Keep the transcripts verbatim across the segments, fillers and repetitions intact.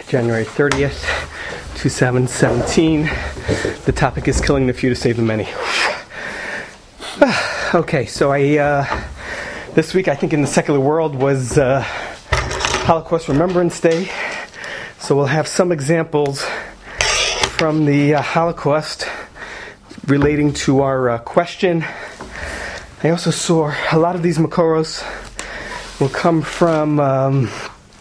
January thirtieth, two thousand seventeen. The topic is killing the few to save the many. Okay, so I uh, this week I think in the secular world was uh, Holocaust Remembrance Day. So we'll have some examples from the uh, Holocaust relating to our uh, question. I also saw a lot of these Makoros will come from um,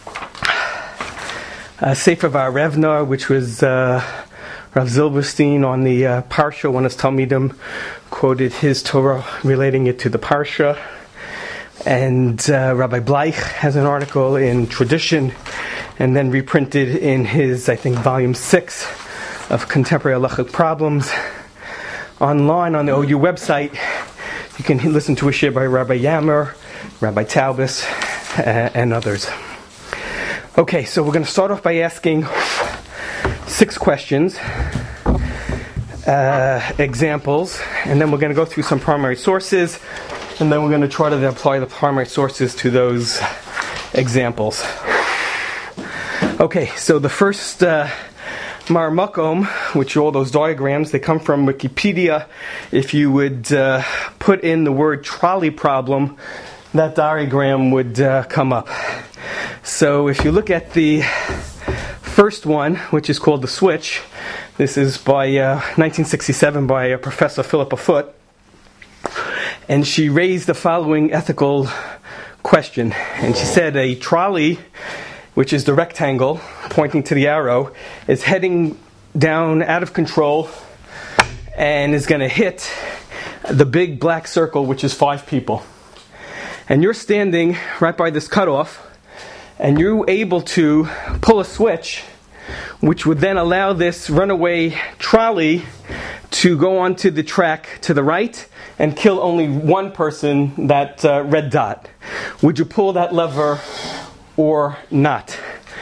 uh, Sefer Va'arevna, which was uh, Rav Zilberstein on the uh, Parsha. One of his Talmidim quoted his Torah relating it to the Parsha. And uh, Rabbi Bleich has an article in Tradition, and then reprinted in his, I think, volume six of Contemporary Halachic Problems. Online on the O U website, you can listen to a shir by Rabbi Yammer, Rabbi Taubes, uh, and others. Okay, so we're going to start off by asking six questions, uh, examples, and then we're going to go through some primary sources, and then we're going to try to apply the primary sources to those examples. Okay, so the first uh, Mar Makom, which are all those diagrams, they come from Wikipedia. If you would uh, put in the word trolley problem, that diagram would uh, come up. So if you look at the first one, which is called the switch, this is by uh, nineteen sixty-seven by uh, Professor Philippa Foot, and she raised the following ethical question. And she said a trolley, which is the rectangle pointing to the arrow, is heading down out of control and is going to hit the big black circle, which is five people. And you're standing right by this cutoff, and you're able to pull a switch, which would then allow this runaway trolley to go onto the track to the right and kill only one person, that uh, red dot. Would you pull that lever or not?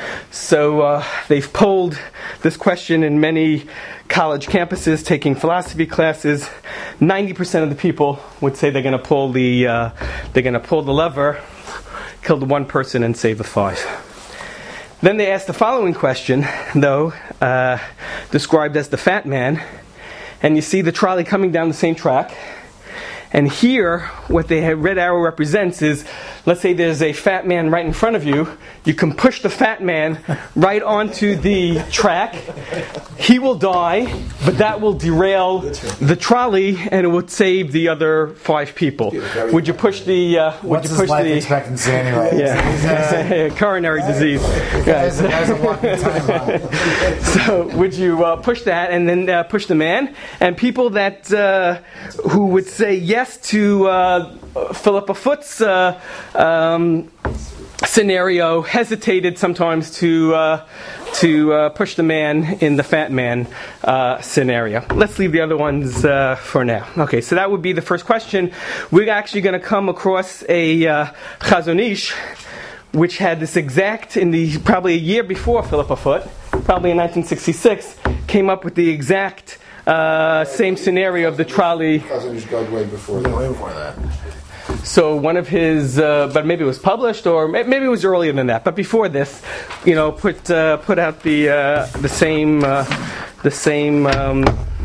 So uh, they've polled this question in many college campuses taking philosophy classes. ninety percent of the people would say they're going to pull the uh, they're going to pull the lever, kill the one person, and save the five. Then they asked the following question, though, uh, described as the fat man, and you see the trolley coming down the same track. And here, what the red arrow represents is, let's say there's a fat man right in front of you. You can push the fat man right onto the track. He will die, but that will derail the trolley, and it would save the other five people. Would you push the? Uh, would What's you push his life the? expectancy anyway? Yeah, coronary disease. Guys, guys are walking time. So, would you uh, push that and then uh, push the man? And people that uh, who would say yes to uh, Philippa Foot's uh, um, scenario hesitated sometimes to uh, to uh, push the man in the fat man uh, scenario. Let's leave the other ones uh, for now. Okay, so that would be the first question. We're actually going to come across a uh, Chazon Ish, which had this exact, in the probably a year before Philippa Foot, probably in nineteen sixty-six, came up with the exact Uh, same scenario of the trolley. Chazon Ish got way before that. Way before that. So one of his, uh, but maybe it was published, or maybe it was earlier than that. But before this, you know, put uh, put out the uh, the same uh, the same um,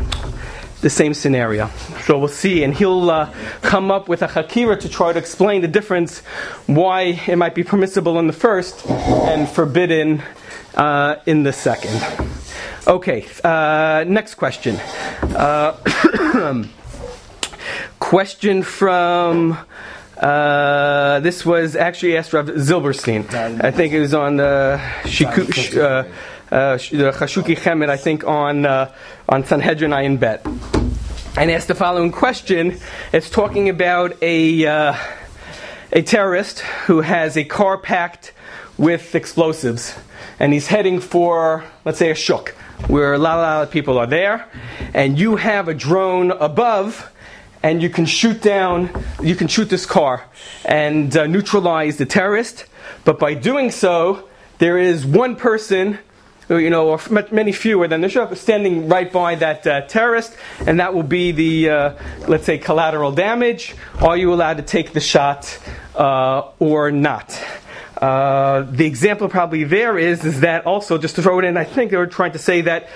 the same scenario. So we'll see, and he'll uh, come up with a hakira to try to explain the difference, why it might be permissible in the first and forbidden uh, in the second. Okay, uh, next question. Uh, question from, uh, this was actually asked Rav Zilberstein. I think it was on the Shiku, uh, uh, the Chashuki Chemed, I think on uh, on Sanhedrin Ayin Bet. And asked the following question. It's talking about a uh, a terrorist who has a car packed with explosives, and he's heading for, let's say, a shuk, where a lot, a lot of people are there, and you have a drone above, and you can shoot down, you can shoot this car and uh, neutralize the terrorist. But by doing so, there is one person, you know, or many fewer than the shuk, standing right by that uh, terrorist, and that will be the, uh, let's say, collateral damage. Are you allowed to take the shot uh, or not? Uh, the example probably there is is that also, just to throw it in, I think they were trying to say that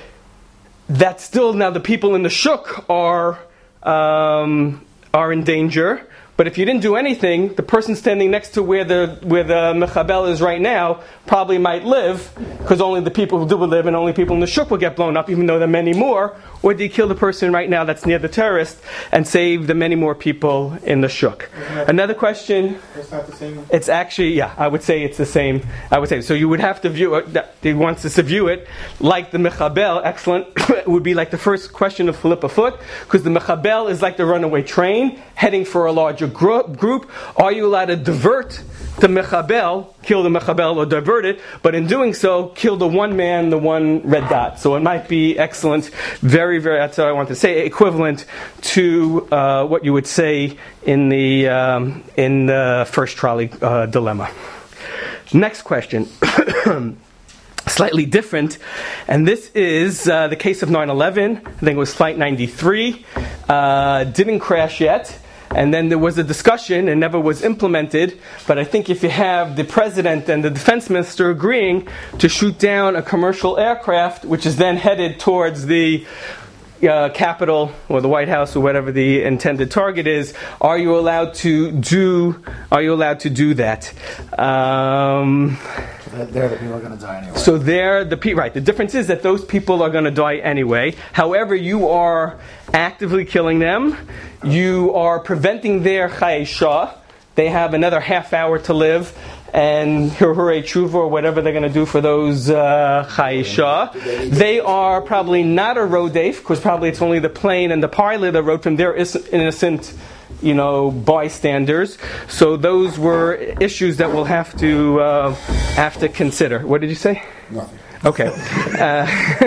that still now the people in the shuk are um, are in danger. But if you didn't do anything, the person standing next to where the where the mechabel is right now probably might live, because only the people who do will live, and only people in the shuk will get blown up, even though there are many more. Or do you kill the person right now that's near the terrorist and save the many more people in the shuk? Another question. It's not the same. It's actually, yeah, I would say it's the same. I would say so. You would have to view it. He wants us to view it like the mechabel. Excellent. It would be like the first question of Philippa Foot, because the mechabel is like the runaway train heading for a larger group. Group. Are you allowed to divert the mechabel, kill the mechabel, or divert it? But in doing so, kill the one man, the one red dot. So it might be excellent. Very, very. That's what I want to say. Equivalent to uh, what you would say in the um, in the first trolley uh, dilemma. Next question. Slightly different, and this is uh, the case of nine eleven. I think it was Flight ninety-three. Uh, didn't crash yet. And then there was a discussion and never was implemented. But I think if you have the president and the defense minister agreeing to shoot down a commercial aircraft, which is then headed towards the uh, Capitol or the White House or whatever the intended target is, are you allowed to do? Are you allowed to do that? Um, There, the people are going to die anyway. So there, the pe- right. The difference is that those people are going to die anyway. However, you are actively killing them. You are preventing their chayesha. They have another half hour to live, and hurray tshuva or whatever they're going to do for those uh, chayesha. They are probably not a rodef, because probably it's only the plane and the pilot that wrote from their innocent, you know, bystanders. So those were issues that we'll have to uh, have to consider. What did you say? Nothing. Okay. Uh,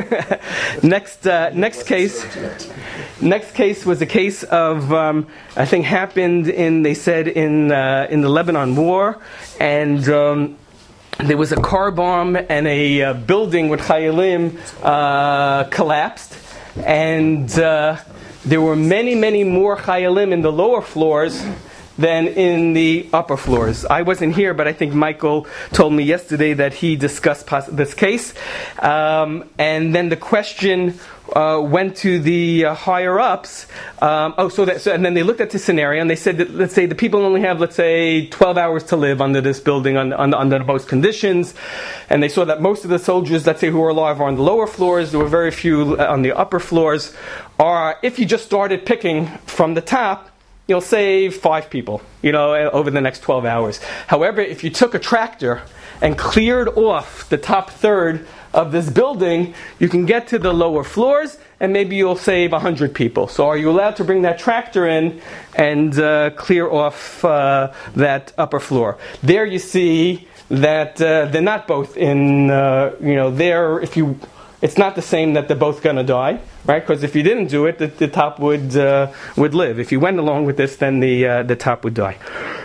next, uh, next case. Next case was a case of um, I think happened in they said in uh, in the Lebanon War, and um, there was a car bomb and a uh, building with chayalim uh, collapsed, and uh, there were many, many more chayalim in the lower floors than in the upper floors. I wasn't here, but I think Michael told me yesterday that he discussed pos- this case. Um, and then the question uh, went to the uh, higher ups. Um, oh, so, that, so and then they looked at the scenario and they said that, let's say the people only have, let's say, twelve hours to live under this building under, under, under most conditions. And they saw that most of the soldiers, let's say, who were alive are on the lower floors. There were very few on the upper floors. Or if you just started picking from the top, you'll save five people, you know, over the next twelve hours. However, if you took a tractor and cleared off the top third of this building, you can get to the lower floors and maybe you'll save one hundred people. So are you allowed to bring that tractor in and uh, clear off uh, that upper floor? There you see that uh, they're not both in, uh, you know, there, if you... It's not the same that they're both going to die, right? Because if you didn't do it, the, the top would uh, would live. If you went along with this, then the uh, the top would die.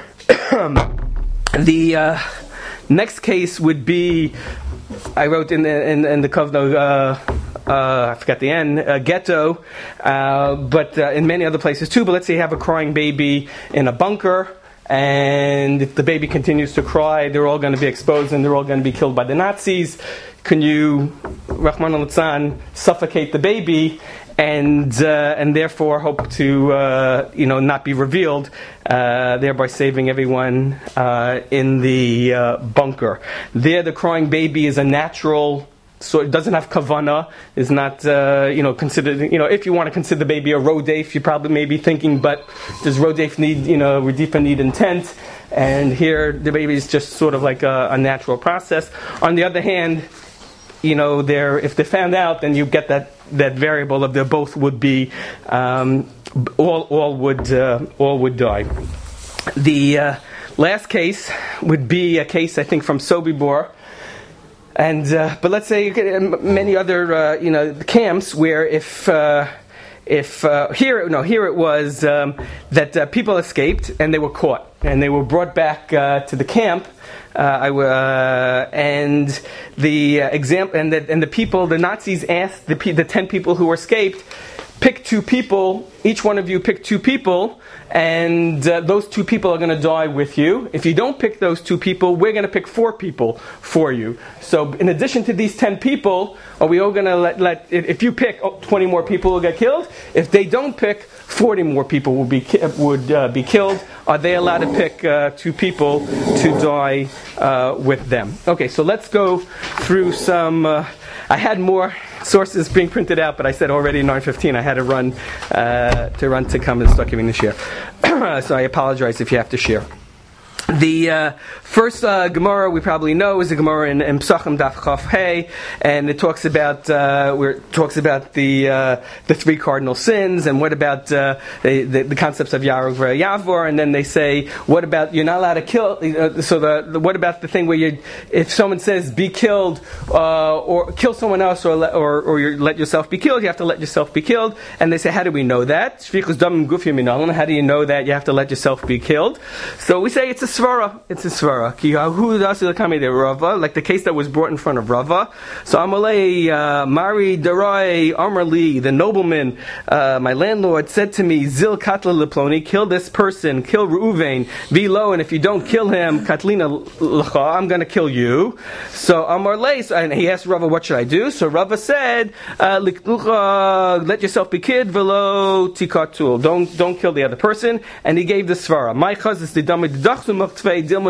the uh, next case would be, I wrote in the in, in the Kovno, uh, uh, I forgot the end, uh, ghetto, uh, but uh, in many other places too. But let's say you have a crying baby in a bunker. And if the baby continues to cry, they're all going to be exposed and they're all going to be killed by the Nazis. Can you, Rahman al-Litzan, suffocate the baby and uh, and therefore hope to uh, you know not be revealed, uh, thereby saving everyone uh, in the uh, bunker? There, the crying baby is a natural. So it doesn't have kavana, is not, uh, you know, considered, you know, if you want to consider the baby a rodef, you probably may be thinking, but does rodef need, you know, redifa need intent? And here, the baby is just sort of like a, a natural process. On the other hand, you know, they're, if they're found out, then you get that, that variable of they both would be, um, all, all would, uh, all would die. The uh, last case would be a case, I think, from Sobibor. And uh, but let's say many other uh, you know camps where if uh, if uh, here no here it was um, that uh, people escaped and they were caught and they were brought back uh, to the camp. Uh, I, uh, and the uh, example and the and the people the Nazis asked the the ten people who escaped, pick two people, each one of you pick two people, and uh, those two people are going to die with you. If you don't pick those two people, we're going to pick four people for you. So in addition to these ten people, are we all going to let, let if, if you pick, oh, twenty more people will get killed? If they don't pick, forty more people will be would uh, be killed. Are they allowed to pick uh, two people to die uh, with them? Okay, so let's go through some. Uh, I had more sources being printed out, but I said already nine fifteen I had to run uh, to run to come and start giving the share. So I apologize if you have to share. The uh, first uh, Gemara we probably know is the Gemara in, in Pesachim Daf Chaf Hey, and it talks about uh, where it talks about the uh, the three cardinal sins, and what about uh, the, the the concepts of Yarog Yavor, and then they say, what about you're not allowed to kill? Uh, so the, the what about the thing where you, if someone says be killed uh, or kill someone else, or let, or or you let yourself be killed, you have to let yourself be killed, and they say, how do we know that? Shvichus Damim Gufim Minalan. How do you know that you have to let yourself be killed? So we say it's a svara. It's a svara. Ki who does the kami de Rava, like the case that was brought in front of Rava. So Amalei uh, Mari Darai Amarli, the nobleman, uh, my landlord said to me, Zil Katla Leploni, kill this person, kill Reuven, Vilo, and if you don't kill him, Katlina Lacha, I'm going to kill you. So Amarlei, so, and he asked Rava, what should I do? So Rava said, uh, let yourself be killed, Velo Tikatul. Don't don't kill the other person. And he gave the svara. My chazis the damid dachsumach Maybe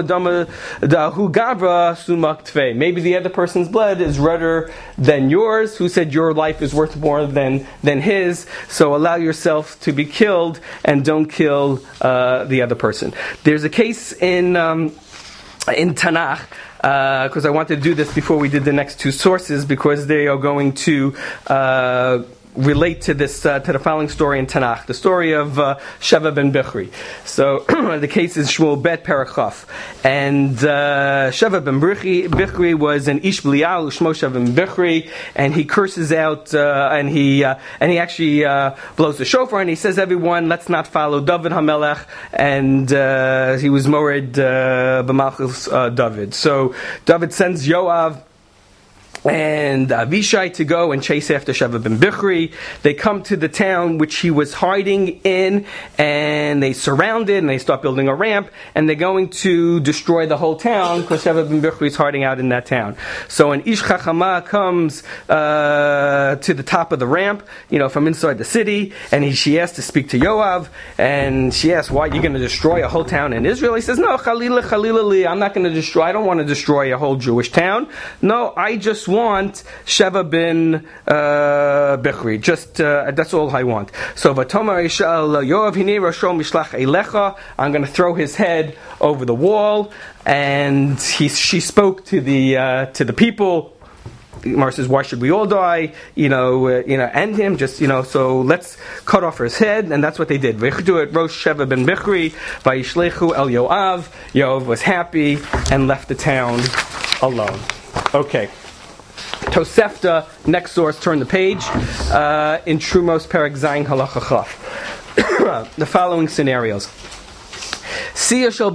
the other person's blood is redder than yours. Who said your life is worth more than, than his? So allow yourself to be killed and don't kill uh, the other person. There's a case in um, in Tanakh, because uh, I wanted to do this before we did the next two sources, because they are going to Uh, relate to this uh, to the following story in Tanakh, the story of uh, Sheva ben Bichri. So the case is Shmuel Bet Parachaf, and uh, Sheva ben Bichri, Bichri was an Ish B'lial Shmo Sheva ben Bichri, and he curses out uh, and he uh, and he actually uh, blows the shofar, and he says, everyone, let's not follow David HaMelech, and uh, he was morid uh, b'malchus uh, David. So David sends Yoav and Avishai to go and chase after Sheva ben Bichri. They come to the town which he was hiding in, and they surround it, and they start building a ramp, and they're going to destroy the whole town because Sheva ben Bichri is hiding out in that town. So an Ish Chachama comes uh, to the top of the ramp, you know, from inside the city, and he, she asks to speak to Yoav, and she asks, why, you're going to destroy a whole town in Israel? He says, no, Chalila, Chalila li, I'm not going to destroy, I don't want to destroy a whole Jewish town. No, I just want Sheva ben uh, Bichri. Just uh, that's all I want. So Vatomar Yishal Yoav Hine Rasho Mishlach Eilecha. I'm going to throw his head over the wall, and he she spoke to the uh, to the people. Mar says, why should we all die? You know, uh, you know, end him. Just you know, so let's cut off his head, and that's what they did. V'chdu et Rosh Sheva ben Bichri vayishlechu el Yoav. Yoav was happy and left the town alone. Okay. Tosefta, next source, turn the page, uh, in Trumos Perek Zayin Halacha Chaf. The following scenarios. There was a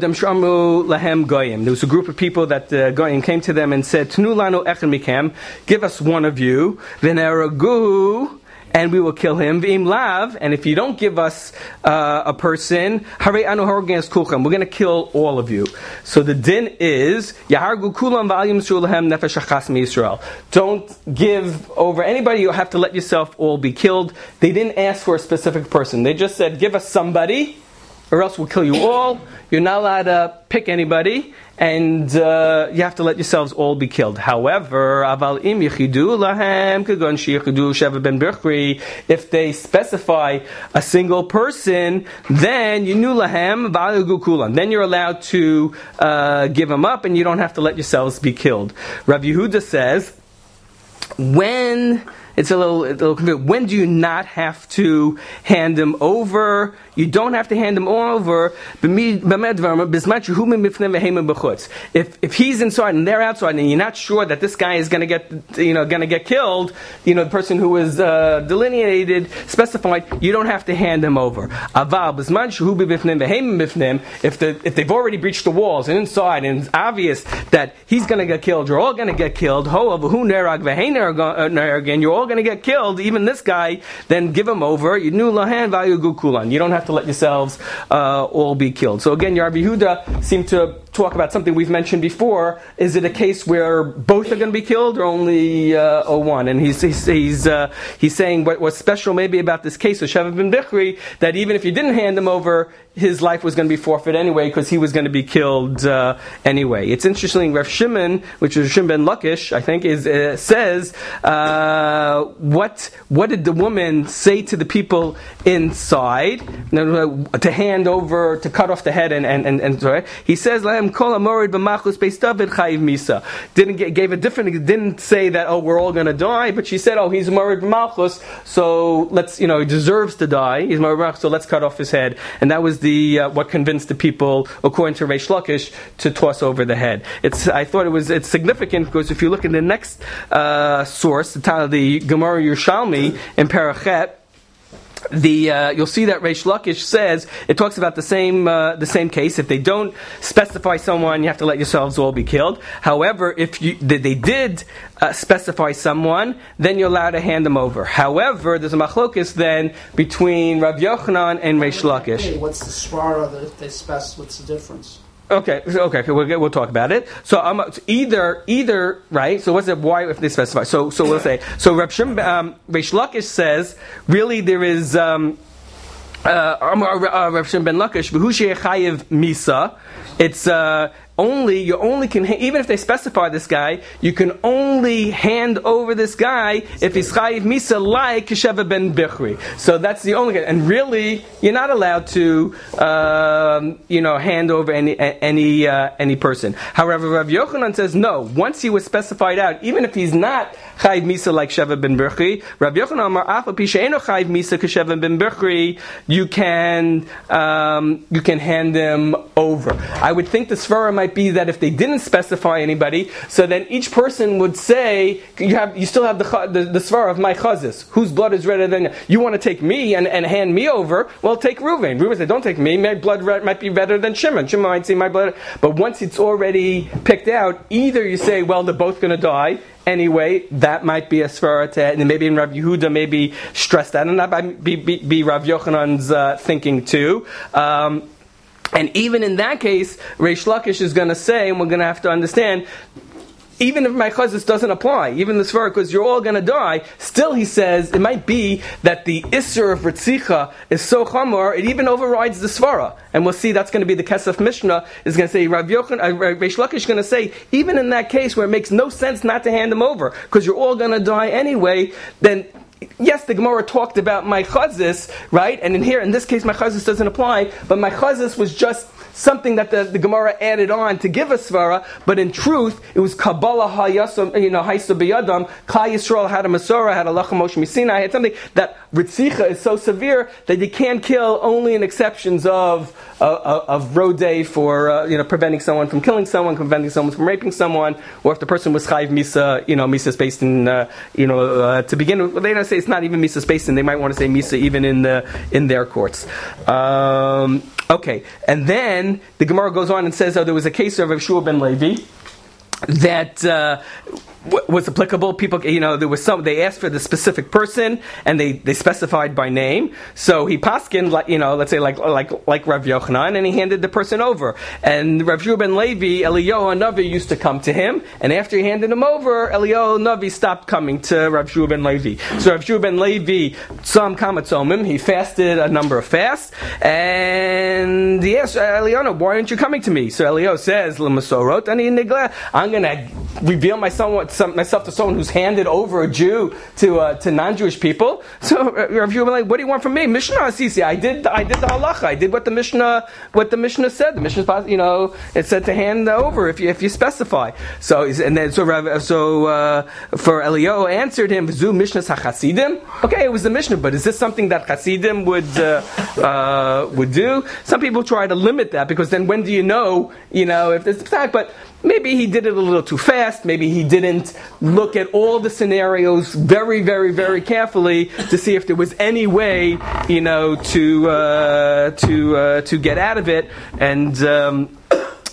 group of people that uh, Goyim came to them and said, Tnu lanu echad mikem, give us one of you, v'neragu, and we will kill him. V'im lav, and if you don't give us uh, a person, harei anu harogin es kulchem, we're going to kill all of you. So the din is yahargu kulam v'al yimsru lahem nefesh achas miYisrael. Don't give over anybody. You have to let yourself all be killed. They didn't ask for a specific person. They just said, give us somebody, or else we'll kill you all. You're not allowed to pick anybody, and uh, you have to let yourselves all be killed. However, aval im yichidu lahem kagon sheyichidu Sheva ben Bichri, if they specify a single person, then you knew lahem v'alagu kulam. Then you're allowed to uh, give them up, and you don't have to let yourselves be killed. Rav Yehuda says, when it's a little, a little confusing. When do you not have to hand them over? You don't have to hand them over. If if he's inside and they're outside, and you're not sure that this guy is going to get, you know, going to get killed, you know, the person who is uh, delineated, specified, you don't have to hand them over. If the if they've already breached the walls and inside, and it's obvious that he's going to get killed, you're all going to get killed. You're all going to get killed, even this guy, then give him over. You knew lahan v'ayugu kulan. You don't have to let yourselves uh, all be killed. So again, Rabbi Yehuda seemed to talk about something we've mentioned before. Is it a case where both are going to be killed, or only uh, or one? And he's he's he's, uh, he's saying what was special maybe about this case of Sheva ben Bichri, that even if you didn't hand him over, his life was going to be forfeit anyway, because he was going to be killed uh, anyway. It's interesting. Rav Shimon, which is Shimon ben Lakish, I think, is uh, says uh, what what did the woman say to the people inside to hand over, to cut off the head, and and and, and sorry. He says lahem kol amorid b'machlos beis David chayiv misa. Didn't get, gave a different. Didn't say that, oh, we're all going to die, but she said, oh, he's amorid b'machlos, so let's, you know, he deserves to die. He's amorid b'machlos, so let's cut off his head. And that was the uh, what convinced the people, according to Reish Lakish, to toss over the head. It's I thought it was it's significant because if you look in the next uh, source, the, the Gemara Yerushalmi in Parachet, the uh, you'll see that Reish Lakish says it talks about the same uh, the same case. If they don't specify someone, you have to let yourselves all be killed. However, if you they did uh, specify someone, then you're allowed to hand them over. However, there's a machlokes then between Rav Yochanan and Reish Lakish. Hey, what's the svara that they spec? What's the difference? Okay, okay, okay. We'll get, we'll talk about it. So um, either, either, right? So what's it? Why if they specify? So, so we'll say. So Reb Shim, um, Reish Lakish says really there is um, uh, uh, Reb Shim ben Lakish v'hu she'chayiv misa. It's uh, only you only can even if they specify this guy, you can only hand over this guy if he's chayiv misa like Sheva ben Bichri. So that's the only, and really you're not allowed to um, you know hand over any any uh, any person. However, Rav Yochanan says no. Once he was specified out, even if he's not chayiv misa like Sheva ben Bichri, Rav Yochanan amar afa pi she'eno chayiv misa k'Sheva ben Bichri, you can um, you can hand him over. I would think the svara might be that if they didn't specify anybody, so then each person would say, you have, you still have the the, the svara of my chazis, whose blood is redder than you. You want to take me and, and hand me over? Well, take Reuven. Reuven said, don't take me. My blood red, might be redder than Shimon. Shimon might say my blood. But once it's already picked out, either you say, well, they're both going to die anyway. That might be a svara to, and maybe in Rav Yehuda maybe stress that, and that might be, be, be Rav Yochanan's uh, thinking too. Um, And even in that case, Reish Lakish is going to say, and we're going to have to understand, even if my chazis doesn't apply, even the svara, because you're all going to die, still he says, it might be that the isser of Ritzicha is so chamor, it even overrides the svara. And we'll see that's going to be the Kesef Mishnah, is going to say, Rav Yochanan, uh, Reish Lakish is going to say, even in that case where it makes no sense not to hand them over, because you're all going to die anyway, then yes, the Gemara talked about my chazis, right? And in here, in this case, my chazis doesn't apply, but my chazis was just something that the, the Gemara added on to give a svara, but in truth, it was Kabbalah hayasam, you know, haysa biyadam, Klal Yisrael had a Masorah, had a Lacha Moshe Misinai, had something that Ritzicha is so severe that you can't kill only in exceptions of uh, of rodei for uh, you know preventing someone from killing someone, preventing someone from raping someone, or if the person was chayiv misa, you know, misa spaced in uh, you know uh, to begin with. They don't say it's not even misa spaced in. They might want to say misa even in the in their courts. Um, okay, and then the Gemara goes on and says, oh, there was a case of Rav Shua ben Levi that uh, w- was applicable. People, you know, there was some. They asked for the specific person, and they, they specified by name. So he paskined, like you know, let's say like like like Rav Yochanan, and he handed the person over. And Rav Shua ben Levi, Eliyahu Hanavi used to come to him, and after he handed him over, Eliyahu Hanavi stopped coming to Rav Shua ben Levi. So Rav Shua ben Levi, Tzom Kamatzomim, he fasted a number of fasts, and he asked Eliyahu, why aren't you coming to me? So Eliyahu says, L'masorot ani nigla. I'm going to reveal myself, myself to someone who's handed over a Jew to uh, to non-Jewish people. So Rav Shua ben Levi, what do you want from me? Mishnah Asisi. I did I did the halacha. I did what the Mishnah what the Mishnah said. The Mishnah, you know, it said to hand over if you if you specify. So and then so Rav, so uh, for Eliyahu answered him, Zu Mishnah Hachasidim. Okay, it was the Mishnah, but is this something that Hasidim would uh, uh, would do? Some people try to limit that because then when do you know? You know if there's a fact, but maybe he did it a little too fast. Maybe he didn't look at all the scenarios very, very, very carefully to see if there was any way, you know, to uh, to uh, to get out of it. And um,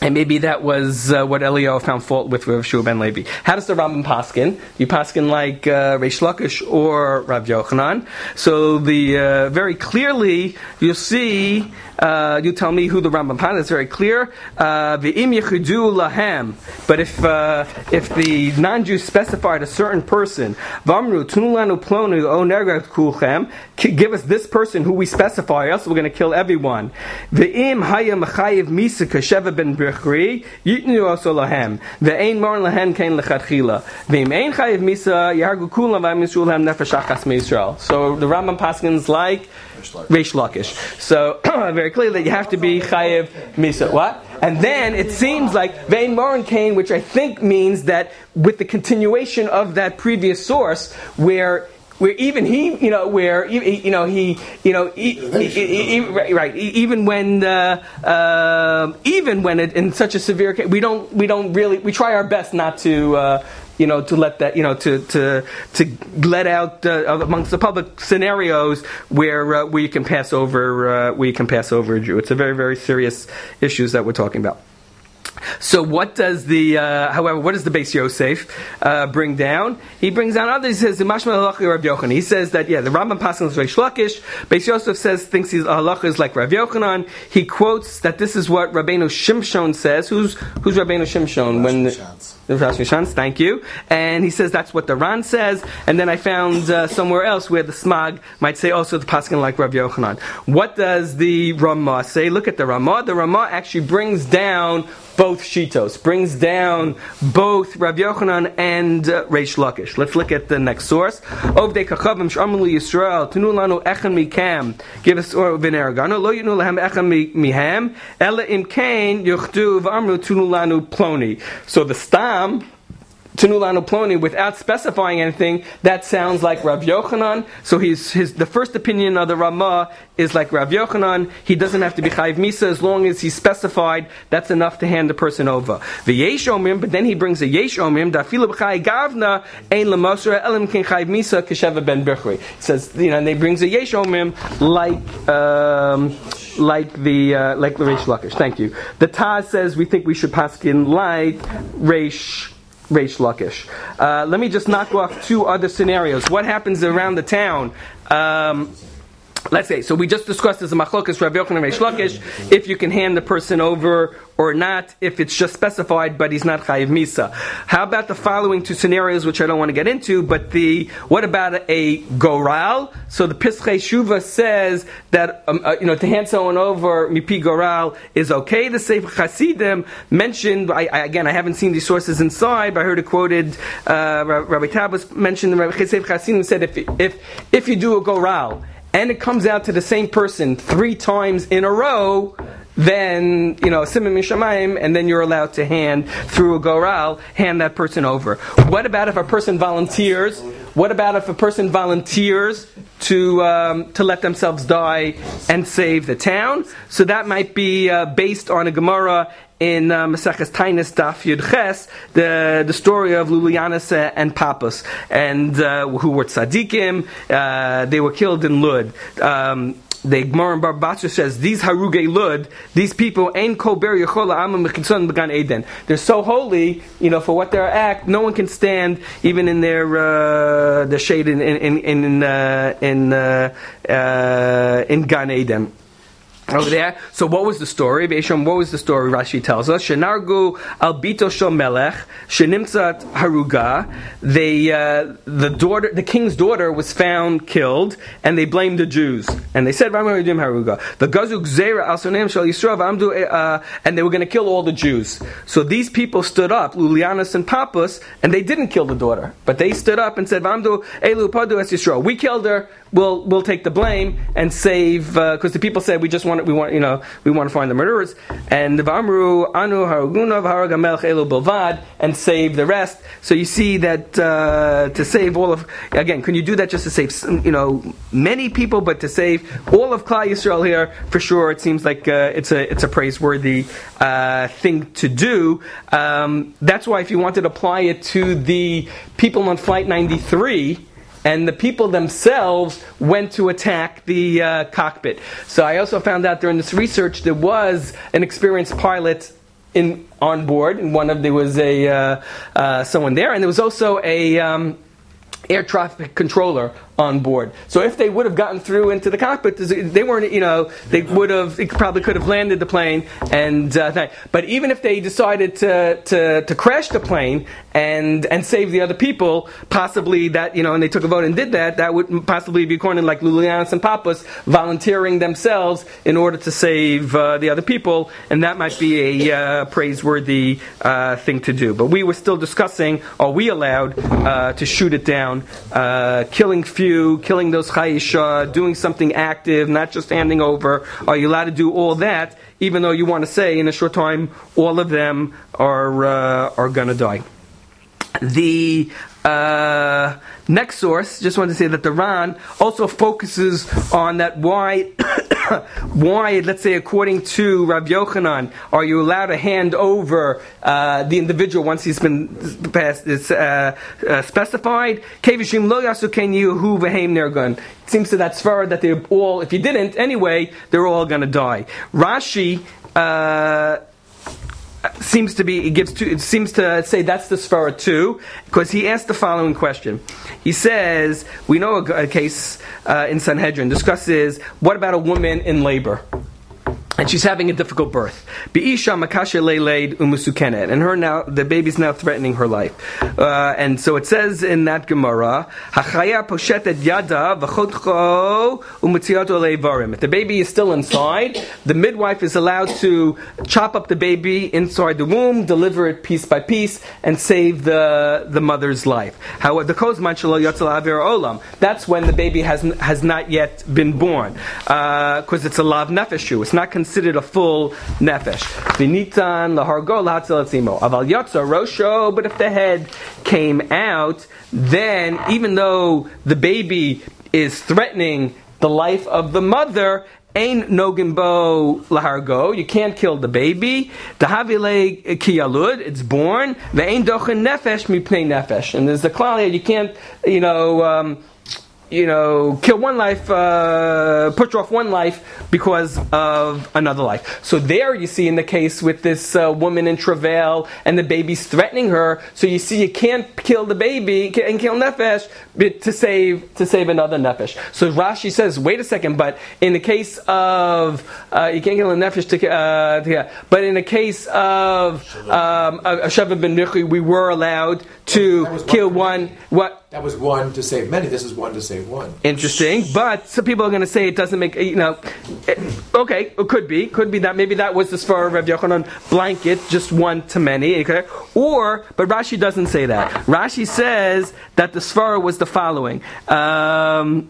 And maybe that was uh, what Eliyahu found fault with Rav Shua ben Levi. How does the Rambam paskin? You paskin like uh, Reish Lakish or Rav Yochanan. So the uh, very clearly you'll see. Uh, you tell me who the Rambam paskin. It's very clear. V'im yechidu lahem. But if uh, if the non-Jews specified a certain person, v'amru tunu lanu plonu o nergat kulchem, give us this person who we specify, else we're going to kill everyone. V'im haya mechayev misa kasheva ben Bechri, Yitnu also lahem. Ve'ein morin lahen kain lechatchila. Ve'im ein chayiv misa, yargu kulam v'ayim yisrael hem nefesh achas me'Yisrael. So the Rambam paskins like Reish Lakish. So very clear that you have to be chayiv misa. What? And then it seems like ve'ein morin kain, which I think means that with the continuation of that previous source, where where even he, you know, where you know he, you know, he, he, he, he, right, even when, uh, uh, even when it, in such a severe case, we don't, we don't really, we try our best not to, uh, you know, to let that, you know, to to to let out uh, amongst the public scenarios where uh, where you can pass over, uh, where you can pass over a Jew. It's a very very serious issues that we're talking about. So what does the, uh, however, what does the Beis Yosef uh, bring down? He brings down others. He says, He says that, yeah, the Rambam Paskin is Reish Lakish. Beis Yosef says, thinks his halacha is like Rav Yochanan. He quotes that this is what Rabbeinu Shimshon says. Who's who's Rabbeinu Shimshon? When the Rosh Hashanah, thank you. And he says that's what the Ran says. And then I found uh, somewhere else where the Smag might say also the Paskin like Rav Yochanan. What does the Ramah say? Look at the Ramah. The Ramah actually brings down both Shitos, brings down both Rav Yochanan and uh, Reish Lakish. Let's look at the next source. Ovdei kachavim sh'amru Yisrael tunu lanu echan mikam. Give us or v'neragano lo yitnu lahem echan mihem ela im kain yuchdu v'amru tunu lanu ploni. So the stam Tunu lanu ploni, without specifying anything, that sounds like Rav Yochanan. So he's, his the first opinion of the Ramah is like Rav Yochanan. He doesn't have to be chayiv misa as long as he's specified. That's enough to hand the person over. The yesh omrim, but then he brings a yesh omrim. Dafilu b'chayi gavna ein lemosra elim ken chayiv misa kesheva ben Bechri. Says, you know, and they brings a yesh omrim like um, like the uh, like the Reish Lakish. Thank you. The Taz says we think we should paskin like Reish. Reish Lakish. Uh, let me just knock off two other scenarios. What happens around the town? Um, let's say, so we just discussed as a machlokas Rav Yochanan and Reish Lakish, if you can hand the person over or not, if it's just specified, but he's not chayiv misa. How about the following two scenarios, which I don't want to get into, but the, what about a goral? So the Pischei Shuva says that, um, uh, you know, to hand someone over, mipi goral, is okay. The Sefer Chasidim mentioned, I, I, again, I haven't seen these sources inside, but I heard it quoted, uh, Rabbi Tabbas mentioned, Rabbi Sefer Chasidim said, if, if, if you do a goral, and it comes out to the same person three times in a row, then, you know, simon mishamayim, and then you're allowed to hand through a goral, hand that person over. What about if a person volunteers? What about if a person volunteers to um, to let themselves die and save the town? So that might be uh, based on a Gemara in uh, Maseches Tainis Daf Yud Ches, the the story of Lulianas and Papas, and uh, who were tzaddikim. Uh, they were killed in Lud. Um, The Gemara in Barbatza says these Harugei Lud, these people ain't kol ber yechola amma mechitzon began Eden. They're so holy, you know, for what their act, no one can stand even in their uh, the shade in in in in uh, in, uh, uh, in Gan Eden. Over there. So what was the story? Beisham, what was the story? Rashi tells us. Shenargu al bito shel melech shenimtzat haruga. They, uh, the daughter, the king's daughter, was found killed, and they blamed the Jews. And they said, "V'amaridim haruga." The gazuk zera al sonem shel Yisrael v'amdu, and they were going to kill all the Jews. So these people stood up, Lulianas and Papas, and they didn't kill the daughter, but they stood up and said, "V'amdu elu padu es Yisrael." We killed her. We'll we'll take the blame and save, because uh, the people said we just want we want you know we want to find the murderers, and the Vamru anu harugunav haragamel elu bilvad, and save the rest. So you see that uh, to save all of, again, can you do that just to save you know many people, but to save all of Klal Yisrael here, for sure it seems like uh, it's a it's a praiseworthy uh, thing to do. Um, that's why if you wanted to apply it to the people on Flight ninety-three. And the people themselves went to attack the uh, cockpit. So I also found out during this research there was an experienced pilot in on board, and one of there was a uh, uh, someone there, and there was also a um, air traffic controller on board. So if they would have gotten through into the cockpit, they weren't, you know, they would have, they probably could have landed the plane. And uh, but even if they decided to, to to crash the plane and and save the other people, possibly that, you know, and they took a vote and did that, that would possibly be according like Lilianis and Papas volunteering themselves in order to save uh, the other people, and that might be a uh, praiseworthy uh, thing to do. But we were still discussing: are we allowed uh, to shoot it down, uh, killing few? Killing those chayisha, doing something active, not just handing over. Are you allowed to do all that, even though you want to say in a short time all of them are uh, are going to die? The uh, next source, just wanted to say that the Ran also focuses on that why, why, let's say, according to Rav Yochanan, are you allowed to hand over uh, the individual once he's been past, it's, uh, uh, specified? It seems to that svara that they're all, if you didn't anyway, they're all going to die. Rashi uh, seems to be, it gives two, it seems to say that's the svara too, because he asked the following question. He says, we know a, a case uh, in Sanhedrin discusses, what about a woman in labor? And she's having a difficult birth. Be'isha makashe leileid umusukenet. And her now, the baby's now threatening her life. Uh, and so it says in that Gemara, Hachaya poshetet yada v'chodcho umutziato leivarim. If the baby is still inside, the midwife is allowed to chop up the baby inside the womb, deliver it piece by piece, and save the, the mother's life. However, the kozman shelo yotzal avir olam. That's when the baby has has not yet been born. Because uh, it's a lav nefeshu. It's not considered a full nefesh. V'nitan lahargo lahatzil etzimo. Aval yotza rosho. But if the head came out, then even though the baby is threatening the life of the mother, Ein nogimbo lahargo. You can't kill the baby. Dahavile kiyalud. It's born. Ve'ein dochen nefesh mipnei nefesh. And there's a klal here. You can't, you know. Um, you know, kill one life, uh, push off one life because of another life. So there you see in the case with this uh, woman in travail and the baby's threatening her, so you see you can't kill the baby and kill nefesh to save to save another nefesh. So Rashi says, wait a second, but in the case of, uh, you can't kill a nefesh to, uh, to but in the case of um, a Sheva ben Bichri, we were allowed to kill one, what? That was one to save many. This is one to save one. Interesting, but some people are going to say it doesn't make, you know, it, okay, it could be, could be that maybe that was the svara of Rav Yochanan, blanket, just one to many, okay? Or, but Rashi doesn't say that. Rashi says that the svara was the following. Um,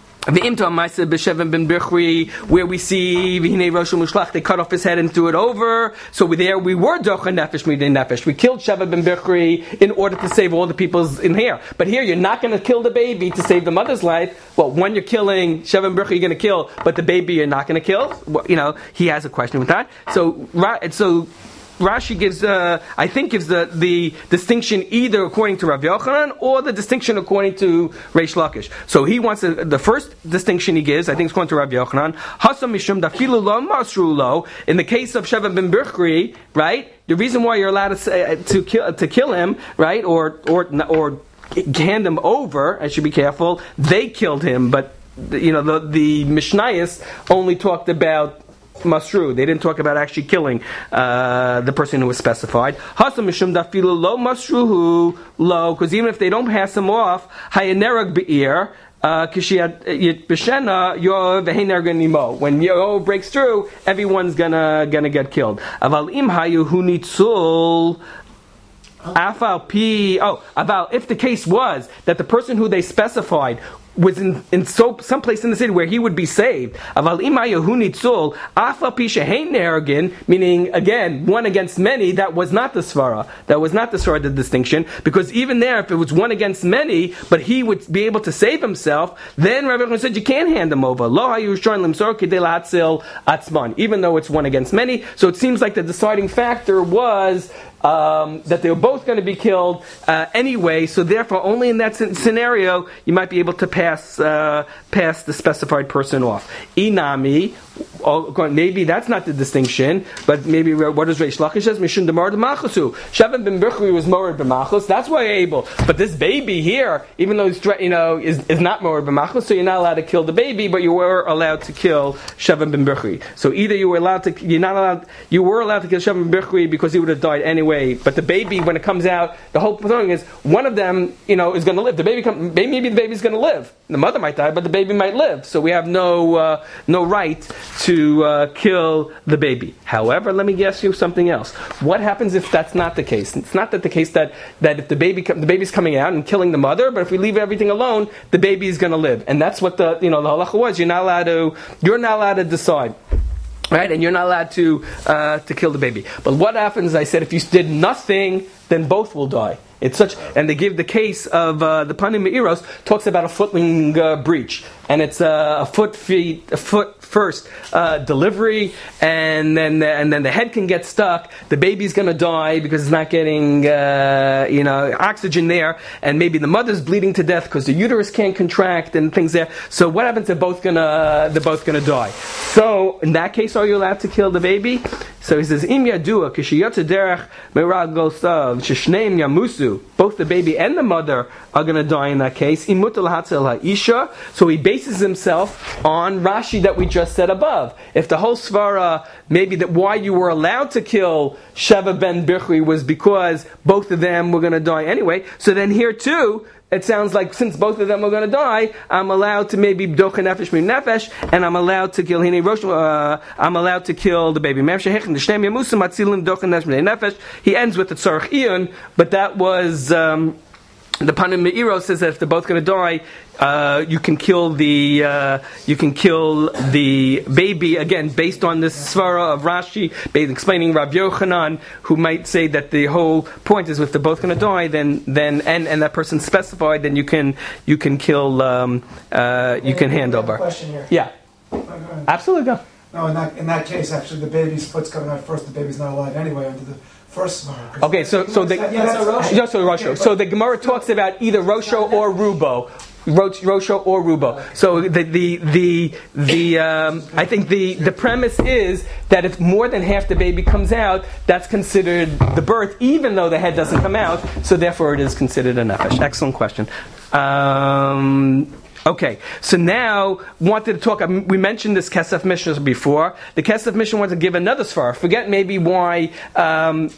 where we see they cut off his head and threw it over. So there we were docha nefesh midei nefesh. We killed Sheva ben Bichri in order to save all the people's in here. But here you're not going to kill the baby to save the mother's life. Well, when you're killing Sheva ben Bichri, you're going to kill, but the baby you're not going to kill. Well, you know, he has a question with that. So, so. Rashi gives, uh, I think, gives the, the distinction either according to Rav Yochanan or the distinction according to Reish Lakish. So he wants to, the first distinction he gives, I think, is according to Rav Yochanan. Hasam mishum dafilu lo masru lo. In the case of Sheva ben Bichri, right? The reason why you're allowed to say, to kill to kill him, right, or or or hand him over. I should be careful. They killed him, but you know the the Mishnayos only talked about masru. They didn't talk about actually killing uh, the person who was specified. Hasam mishum dafilu lo masruhu lo, because even if they don't pass him off, hayanerag be'ir. Uh, when Yoav breaks through, everyone's gonna gonna get killed. Aval im hayu hu nitzul. Afal pi. Oh, about if the case was that the person who they specified was in, in so some place in the city where he would be saved. Aval imayu hu nitzul afal pi shehein neragin, meaning again one against many. That was not the svara. That was not the svara, the distinction, because even there, if it was one against many, but he would be able to save himself, then Rabbi Yochanan said you can't hand him over. Lo hayu shon limsor kidei lahatzil atzman, even though it's one against many. So it seems like the deciding factor was Um, that they were both going to be killed uh, anyway, so therefore only in that scenario you might be able to pass uh, pass the specified person off. Inami, maybe that's not the distinction, but maybe what does Reish Lakish says? Mishun demar d'machusu. Sheva ben Birchri was morid b'machus. That's why you're able. But this baby here, even though it's you know is, is not morid b'machus, so you're not allowed to kill the baby, but you were allowed to kill Sheva ben Birchri. So either you were allowed to, you're not allowed, you were allowed to kill Sheva ben Birchri because he would have died anyway. But the baby, when it comes out, the whole thing is one of them, you know, is going to live. The baby, come, maybe the baby's going to live. The mother might die, but the baby might live. So we have no uh, no right to uh, kill the baby. However, let me ask you something else. What happens if that's not the case? It's not that the case that, that if the baby the baby's coming out and killing the mother, but if we leave everything alone, the baby is going to live. And that's what the you know the halacha was. You're not allowed to you're not allowed to decide. Right, and you're not allowed to uh, to kill the baby. But what happens? I said, if you did nothing, then both will die. It's such, and they give the case of uh, the Panim Me'iros talks about a footling uh, breach, and it's uh, a foot feet, a foot first uh, delivery, and then the, and then the head can get stuck. The baby's going to die because it's not getting uh, you know oxygen there, and maybe the mother's bleeding to death because the uterus can't contract and things there. So what happens? They're both gonna they're both gonna die. So in that case, are you allowed to kill the baby? So he says, Im yadua kishiyotze derech merag gosav sheshneim yamusu. Both the baby and the mother are going to die in that case. Imutal hatzel ha'isha. So he bases himself on Rashi that we just said above. If the whole svara, maybe that why you were allowed to kill Sheva ben Birchri was because both of them were going to die anyway. So then here too, it sounds like since both of them are going to die, I'm allowed to maybe docha nefesh min nefesh, and I'm allowed to kill hini rosh. Uh, I'm allowed to kill the baby. He ends with the tzarich iyun, but that was. Um, The Panim Me'iros says that if they're both going to die, uh, you can kill the uh, you can kill the baby again based on this svara of Rashi, explaining Rav Yochanan, who might say that the whole point is if they're both going to die, then then and, and that person specified, then you can you can kill um, uh, you can hand over. Question here. Yeah, absolutely go. No, in that in that case, actually, the baby's foot's coming out first. The baby's not alive anyway under the. First svara. Okay, so so the yeah, that's Rosho. yeah, so Rosho. So the Gemara talks about either Rosho or Rubo, Rosho or Rubo. So the the the the um, I think the the premise is that if more than half the baby comes out, that's considered the birth, even though the head doesn't come out. So therefore, it is considered a nefesh. Excellent question. Um, Okay, so now wanted to talk. We mentioned this Kesef Mishnah before. The Kesef Mishnah wanted to give another svara. Forget maybe why, because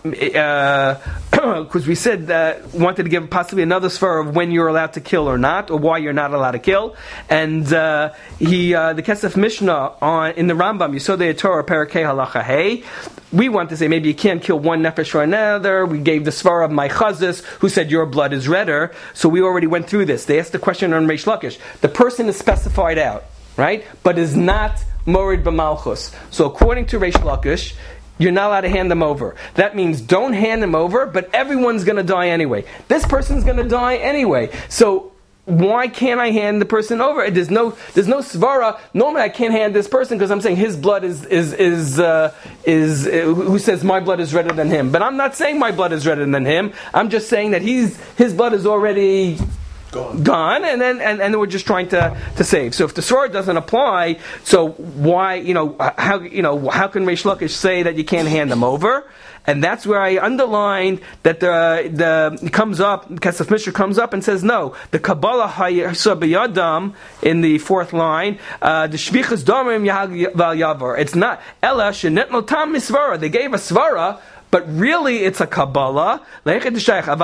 uh, we said that wanted to give possibly another svara of when you're allowed to kill or not, or why you're not allowed to kill. And uh, he, uh, the Kesef Mishnah on in the Rambam, you saw the Torah Parakei Halacha Hey. We want to say maybe you can't kill one nefesh or another. We gave the svara of my chazis, who said your blood is redder. So we already went through this. They asked the question on Reish Lakish. The person is specified out, right? But is not morid b'malchus. So according to Reish Lakish, you're not allowed to hand them over. That means don't hand them over, but everyone's going to die anyway. This person's going to die anyway. So why can't I hand the person over? There's no, there's no svara. Normally, I can't hand this person because I'm saying his blood is is is uh, is. Uh, who says my blood is redder than him? But I'm not saying my blood is redder than him. I'm just saying that he's his blood is already gone, gone and then and, and we're just trying to, to save. So if the svara doesn't apply, so why you know how you know how can Reish Lakish say that you can't hand them over? And that's where I underlined that the the it comes up, Kesef Mishnah comes up and says no. The Kabbalah Hayasa B'Yadam in the fourth line, uh, the Shvichas Domim Yahag Val Yavar. It's not Ella Shenetno Tam Misvara. They gave a svara, but really it's a Kabbalah. Even when the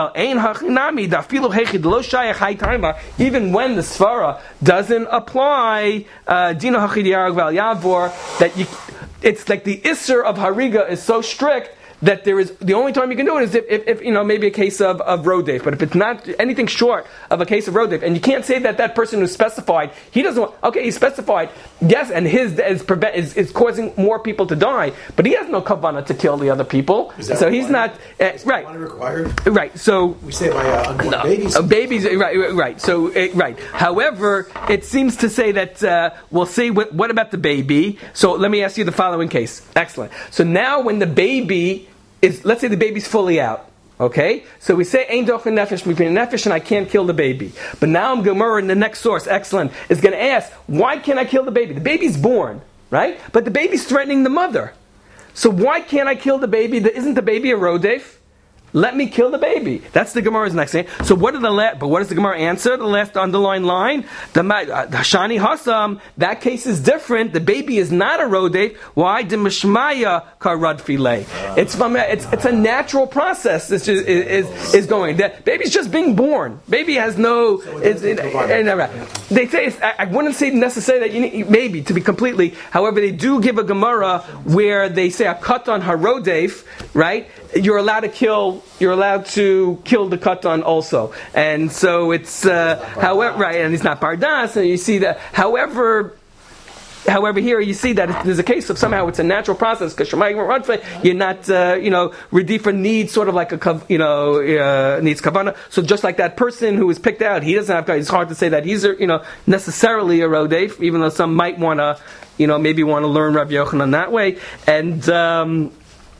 svara doesn't apply, uh, Dina Hachid Yarag Val Yavor, that you, it's like the Isser of Hariga is so strict that there is the only time you can do it is if, if, if you know maybe a case of, of rodef, but if it's not anything short of a case of rodef, and you can't say that that person who's specified, he doesn't want, okay, he's specified, yes, and his is, prevent, is is causing more people to die, but he has no kavanah to kill the other people, so he's not uh, right. Required? Right. So we say by uh, unborn no, babies. Uh, babies, right, right. So uh, right. However, it seems to say that uh, we'll see. What, what about the baby? So let me ask you the following case. Excellent. So now, when the baby is, let's say the baby's fully out, okay? So we say, Ein dochen nefesh mipnei nefesh, and I can't kill the baby. But now I'm Gemara in the next source, excellent, is going to ask, why can't I kill the baby? The baby's born. right? But the baby's threatening the mother. So why can't I kill the baby? Isn't the baby a rodef? Let me kill the baby. That's the Gemara's next thing. So what are the la- but what does the Gemara answer? The last underlined line, the uh, Hashani Hasam. That case is different. The baby is not a rodef. Why? The Mishmaya karad filei. It's from it's it's a natural process. This is is, is, is going. The baby's just being born. Baby has no. So it it's, it, it, it, they say it's, I, I wouldn't say necessarily that you need, maybe to be completely. However, they do give a Gemara where they say a cut on harodef, right? You're allowed to kill. You're allowed to kill the katan also, and so it's uh, however right, and it's not bardas. And you see that, however, however here you see that there's a case of somehow it's a natural process because you're not uh, you know redifa needs sort of like a you know uh, needs kavana. So just like that person who was picked out, he doesn't have. It's hard to say that he's a, you know necessarily a rodef, even though some might want to you know maybe want to learn Rav Yochanan that way, and. Um,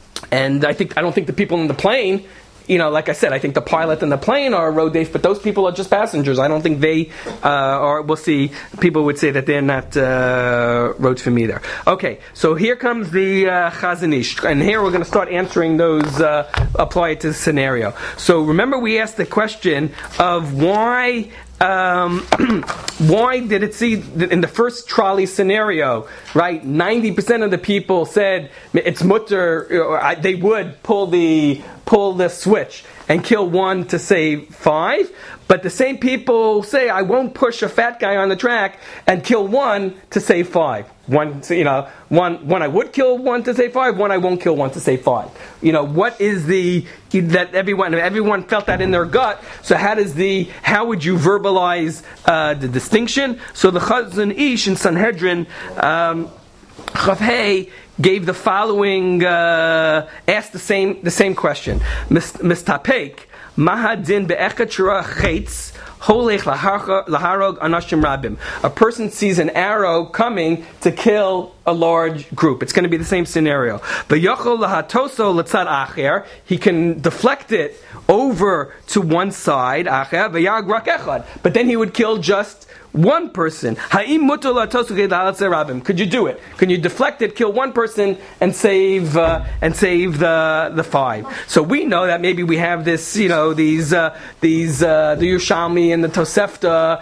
And I think I don't think the people in the plane, you know, like I said, I think the pilot and the plane are rodef, but those people are just passengers. I don't think they uh, are. We'll see. People would say that they're not uh, rodefim either. Okay, so here comes the uh, Chazon Ish, and here we're going to start answering those. Uh, apply it to the scenario. So remember, we asked the question of why. Um, why did it see in the first trolley scenario, right? ninety percent of the people said it's mutter, or they would pull the pull the switch and kill one to save five. But the same people say, I won't push a fat guy on the track and kill one to save five. One, you know, one, one I would kill one to save five. One I won't kill one to save five. You know, what is the that everyone everyone felt that in their gut? So how does the how would you verbalize uh, the distinction? So the Chazon Ish in Sanhedrin, um, Chav Hey gave the following uh, asked the same the same question. Mistapek mahadin be'echatra chetz. A person sees an arrow coming to kill a large group. It's going to be the same scenario. He can deflect it over to one side, but then he would kill just one person. Could you do it? Can you deflect it, kill one person, and save uh, and save the the five? So we know that maybe we have this, you know, these uh, these uh, the Yerushalmi and the Tosefta,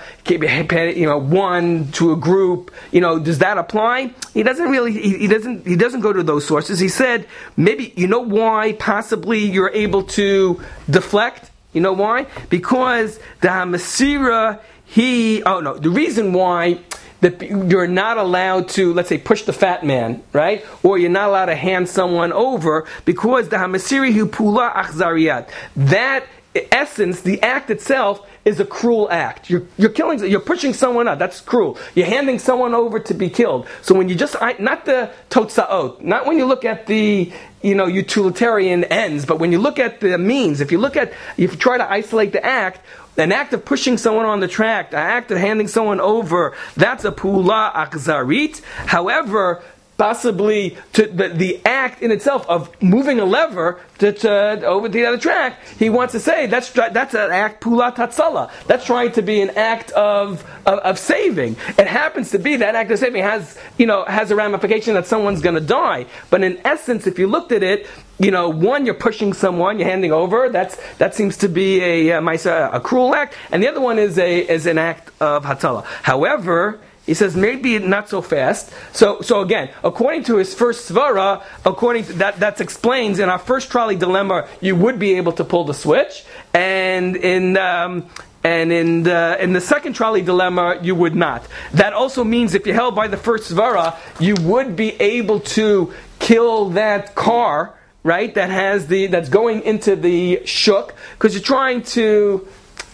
you know, one to a group. You know, does that apply? He doesn't really. He, he doesn't. He doesn't go to those sources. He said maybe you know why possibly you're able to deflect. You know why? Because the Hamasira. He, oh no, the reason why that you're not allowed to, let's say, push the fat man, right? Or you're not allowed to hand someone over because the Hamasiri hu pula achzariyat. That essence, the act itself, is a cruel act. You're, you're killing, you're pushing someone out. That's cruel. You're handing someone over to be killed. So when you just, not the totsaot, not when you look at the, you know, utilitarian ends, but when you look at the means, if you look at, if you try to isolate the act, an act of pushing someone on the track, an act of handing someone over, that's a pula akzarit. However, possibly to the, the act in itself of moving a lever to, to over to the other track, he wants to say that's that's an act pula tatzala. That's trying to be an act of, of of saving. It happens to be that act of saving has you know has a ramification that someone's going to die. But in essence, if you looked at it, you know, one, you're pushing someone, you're handing over. That's that seems to be a a, a cruel act, and the other one is a is an act of hatzala. However, he says maybe not so fast. So, so again, according to his first svara, according to that, that explains in our first trolley dilemma, you would be able to pull the switch, and in um, and in the, in the second trolley dilemma, you would not. That also means if you're held by the first svara, you would be able to kill that car, right? That has the that's going into the shuk because you're trying to.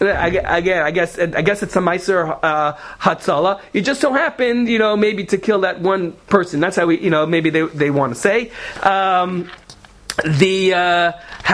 Again, I guess I guess it's a meiser uh, hatzala. You just so happen, you know, maybe to kill that one person. That's how we, you know, maybe they they want to say. Um, the uh,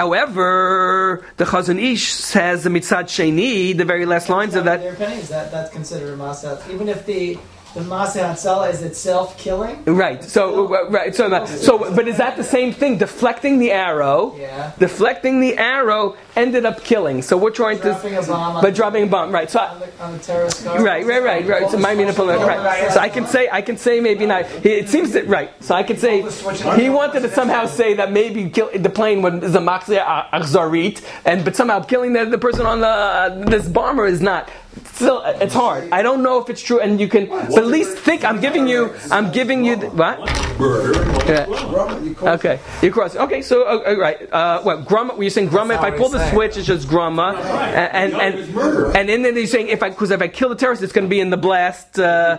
however, the Chazon Ish says the mitzad sheni, the very last lines of that. Their opinion is that that's considered a masat, even if the The Maaseh Hatzalah is itself killing? Right. So, uh, right. So, uh, so, but is that the same thing? Deflecting the arrow. Yeah. Deflecting the arrow ended up killing. So we're trying dropping to. A bomb but dropping a bomb. Right. So. On the, on the terrorist car. Right, right, right, right. So my manipulation, right. So I can say, I can say maybe not. It seems that right. So I can say he wanted to somehow say that maybe kill, the plane was a maxia achzarit, and but somehow killing the, the person on the uh, this bomber is not. Still, it's hard. I don't know if it's true, and you can, but at least think. I'm giving you. I'm giving you the, what? Yeah. Okay, you cross. Okay, so uh, right. Uh, what grumma? Were you saying grumma? If I pull the switch, it's just grumma, and and and, and then you're saying if I because if I kill the terrorist, it's going to be in the blast. Uh,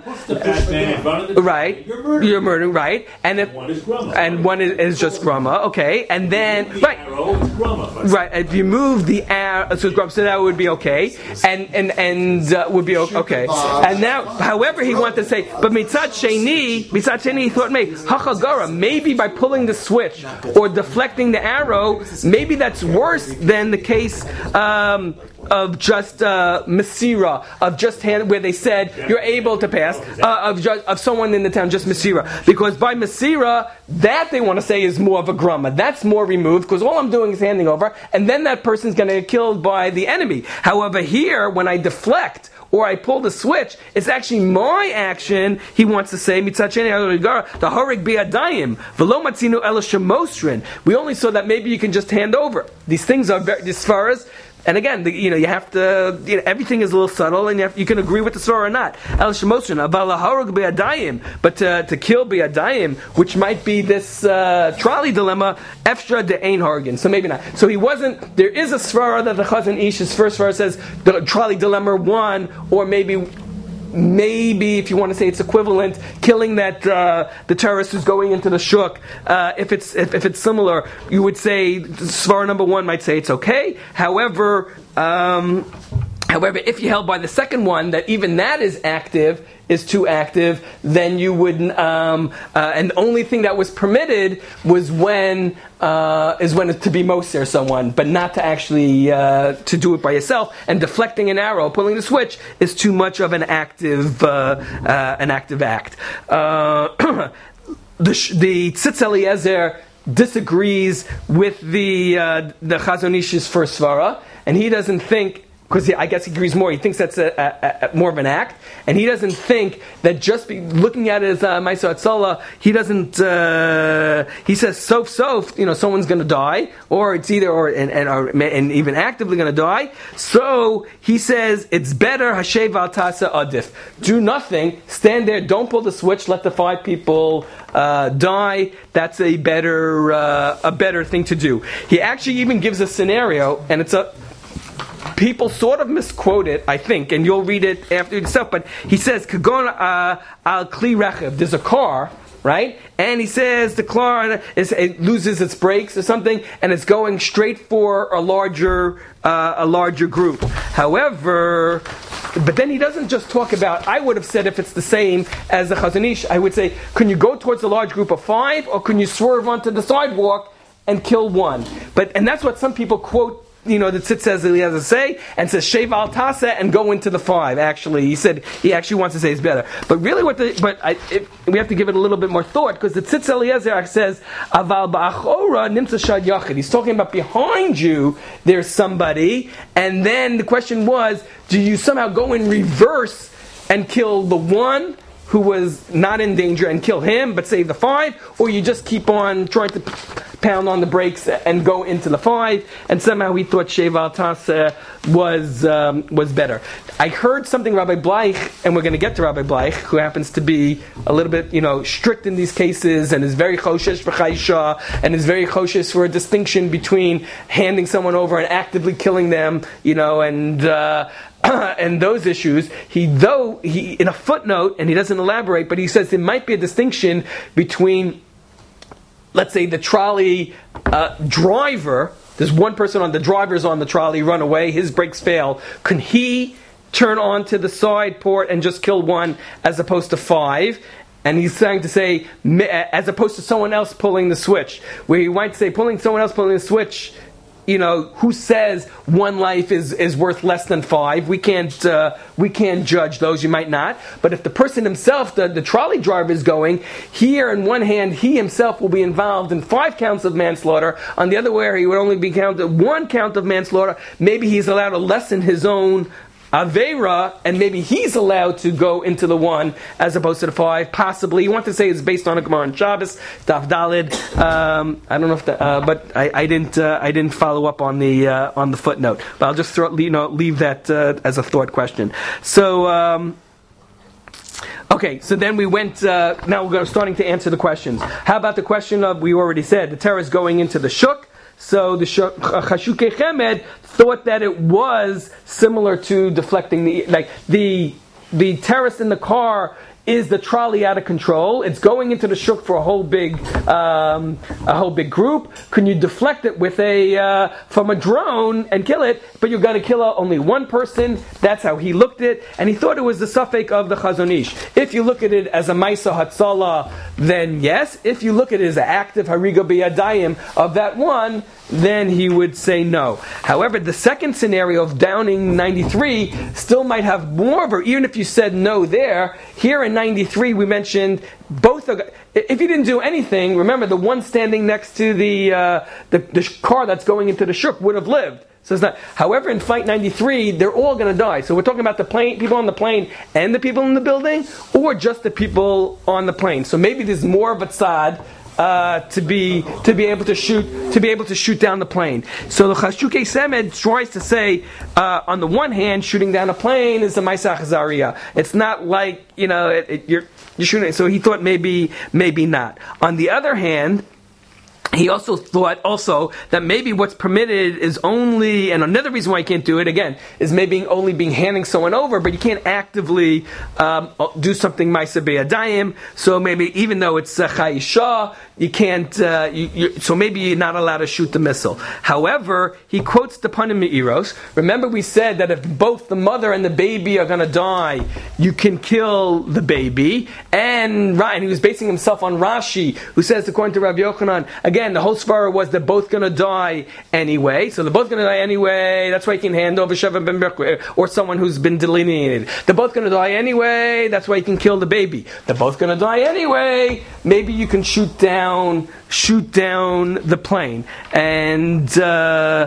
right. You're murdering. Right. And if and one is, is just grumma. Okay. And then right. Right. If you move the arrow, so grumma, so that would be okay. And and and. Uh, would be okay. And now, however, he wanted to say, but mitzat sheni, mitzat sheni, he thought, maybe hachagara, maybe by pulling the switch or deflecting the arrow, maybe that's worse than the case um, of just uh, Masira, of just hand, where they said you're able to pass, uh, of just, of someone in the town, just Masira, because by Masira, that they want to say is more of a grumma. That's more removed because all I'm doing is handing over, and then that person's going to get killed by the enemy. However, here when I deflect or I pull the switch, it's actually my action. He wants to say, the horig bi'adayim, v'lo matzinu ela shemosrin. We only saw that maybe you can just hand over. These things are very, as far as, and again, the, you know, you have to, you know, everything is a little subtle, and you, have, you can agree with the Surah or not. El shemosrin, aval harog bi'adayim, but to, to kill bi'adayim, which might be this uh, trolley dilemma, efshra de ein hargin. So maybe not. So he wasn't. There is a Surah that the Chazon Ish's first Surah says the trolley dilemma won, or maybe. Maybe, if you want to say it's equivalent, killing that uh, the terrorist who's going into the shuk. Uh, if it's if, if it's similar, you would say Svara number one might say it's okay. However, um, however, if you held by the second one that even that is active, is too active, then you wouldn't. Um, uh, and the only thing that was permitted was when uh, is when to be moser someone, but not to actually uh, to do it by yourself. And deflecting an arrow, pulling the switch, is too much of an active uh, uh, an active act. Uh, the the Tzitz Eliezer disagrees with the uh, the Chazon Ish's first svara, and he doesn't think. Because I guess he agrees more. He thinks that's a, a, a, more of an act, and he doesn't think that just be, looking at it as uh, Maisa Hatzalah, he doesn't. Uh, he says sof sof, you know, someone's going to die, or it's either or and and, or, and even actively going to die. So he says it's better hashev al tasa adif. Do nothing, stand there, don't pull the switch, let the five people uh, die. That's a better uh, a better thing to do. He actually even gives a scenario, and it's a. People sort of misquote it, I think, and you'll read it after yourself. But he says, "Kagon al kli rechev." There's a car, right? And he says the car is, it loses its brakes or something, and it's going straight for a larger uh, a larger group. However, but then he doesn't just talk about. I would have said if it's the same as the Chazon Ish, I would say, can you go towards a large group of five, or can you swerve onto the sidewalk and kill one? But and that's what some people quote. You know, the Tzitz says he has to say, and says Shev al Tasa and go into the five. Actually, he said he actually wants to say it's better. But really, what the but I, it, we have to give it a little bit more thought because the Tzitz Eliezer says Aval ba'achora nimtza shad yachid. He's talking about behind you. There's somebody, and then the question was, do you somehow go in reverse and kill the one who was not in danger and kill him, but save the five, or you just keep on trying to pound on the brakes and go into the five, and somehow he thought Shev al Tasa was um, was better. I heard something Rabbi Bleich, and we're going to get to Rabbi Bleich, who happens to be a little bit, you know, strict in these cases, and is very choshesh for chaysha, and is very choshesh for a distinction between handing someone over and actively killing them, you know, and. Uh, and those issues, he though he in a footnote, and he doesn't elaborate, but he says there might be a distinction between, let's say, the trolley uh, driver. There's one person on the driver's on the trolley, run away, his brakes fail. Can he turn onto the side port and just kill one as opposed to five? And he's trying to say, as opposed to someone else pulling the switch, where he might say pulling someone else pulling the switch. you know, who says one life is, is worth less than five? We can't uh, we can't judge those. You might not. But if the person himself, the, the trolley driver, is going, here in one hand, he himself will be involved in five counts of manslaughter. On the other way, he would only be counted one count of manslaughter. Maybe he's allowed to lessen his own Aveira, and maybe he's allowed to go into the one as opposed to the five. Possibly, you want to say it's based on a Gemara on Shabbos, Daf Dalid. Um, I don't know if, the, uh, but I, I didn't. Uh, I didn't follow up on the uh, on the footnote. But I'll just throw, you know, leave that uh, as a thought question. So. Um, Okay, so then we went, uh, now we're starting to answer the questions. How about the question of, we already said, the terror is going into the shuk. So the Chashukei Chemed thought that it was similar to deflecting the, like, the, the terrorist in the car is the trolley out of control. It's going into the shuk for a whole big, um, a whole big group. Can you deflect it with a uh, from a drone and kill it? But you're going to kill only one person. That's how he looked at it, and he thought it was the suffix of the Chazon Ish. If you look at it as a Maisa Hatzala, then yes. If you look at it as an active Hariga B'Yadayim of that one, then he would say no. However, the second scenario of downing ninety-three still might have more of her, even if you said no there. Here in ninety-three, we mentioned both. Are, if you didn't do anything, remember the one standing next to the, uh, the the car that's going into the shuk would have lived. So it's not. However, in Fight ninety-three, they're all going to die. So we're talking about the plane, people on the plane, and the people in the building, or just the people on the plane. So maybe there's more of a tzad. Uh, to be to be able to shoot to be able to shoot down the plane. So the Chashukei Semed tries to say, uh, on the one hand, shooting down a plane is the Maisa Chazaria. It's not like, you know, it, it, you're you're shooting. So he thought maybe maybe not. On the other hand, he also thought also that maybe what's permitted is only, and another reason why you can't do it again is maybe only being handing someone over, but you can't actively um, do something Maisa B'Yadayim. So maybe even though it's uh, Chayisha, you can't. Uh, you, you, so maybe you're not allowed to shoot the missile. However, he quotes the Panim Me'iros. Remember, we said that if both the mother and the baby are going to die, you can kill the baby. And Ryan, he was basing himself on Rashi, who says according to Rabbi Yochanan, again, the whole svara was they're both going to die anyway. So they're both going to die anyway. That's why you can hand over Sheva ben Berkwe, or someone who's been delineated. They're both going to die anyway. That's why you can kill the baby. They're both going to die anyway. Maybe you can shoot down shoot down the plane. And uh,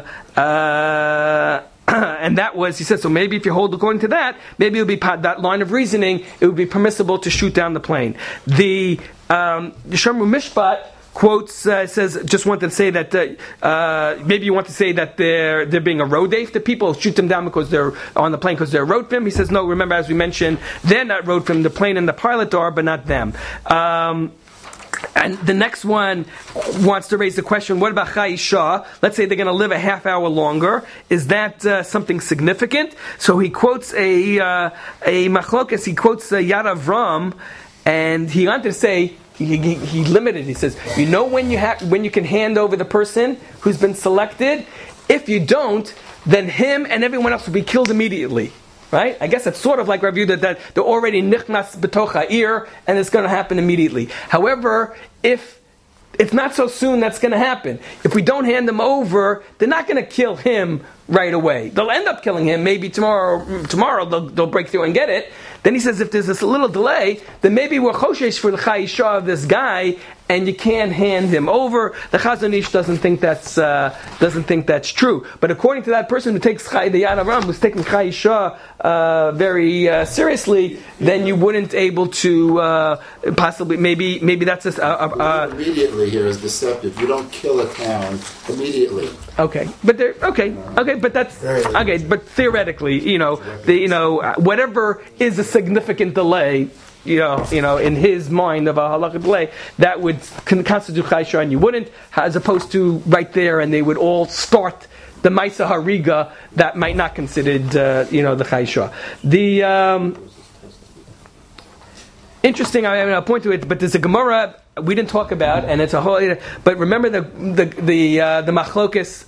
uh, and that was, he said, so maybe if you hold according to that, maybe it would be that line of reasoning, it would be permissible to shoot down the plane. The um, the Shomru Mishpat quotes, uh, says, just wanted to say that uh, uh, maybe you want to say that they're they're being a rodef to people, shoot them down because they're on the plane because they're rodfim. He says, no, remember, as we mentioned, they're not rodfim, the plane and the pilot are, but not them. Um, And the next one wants to raise the question, what about Chayisha? Let's say they're going to live a half hour longer. Is that uh, something significant? So he quotes a uh, a machlokas, he quotes uh, Yad Avram, and he wanted to say, he, he, he limited, he says, you know when you ha- when you can hand over the person who's been selected? If you don't, then him and everyone else will be killed immediately. Right? I guess it's sort of like Rav Yehuda that they're already nichnas b'toch ha'ir, and it's going to happen immediately. However, if it's not so soon that's going to happen, if we don't hand them over, they're not going to kill him right away. They'll end up killing him. Maybe tomorrow, tomorrow they'll, they'll break through and get it. Then he says, if there's this little delay, then maybe we're choshesh for the chayisha of this guy, and you can't hand him over. The Chazon Ish doesn't think that's uh, doesn't think that's true. But according to that person who takes Chay, the Yad Aram, who's taking chayisha uh, very uh, seriously, then you wouldn't able to uh, possibly maybe maybe that's just uh, uh, immediately here is deceptive. You don't kill a town immediately. Okay, but there. Okay, okay, but that's okay. But theoretically, you know, the you know whatever is a significant delay, you know, you know, in his mind of a halakha delay, that would constitute chayisha, and you wouldn't, as opposed to right there, and they would all start the Maisa Hariga that might not considered, uh, you know, the chayisha. The um, interesting, I mean, I'll point to it, but there's a Gemara we didn't talk about, and it's a whole. But remember the the the uh, the machlokas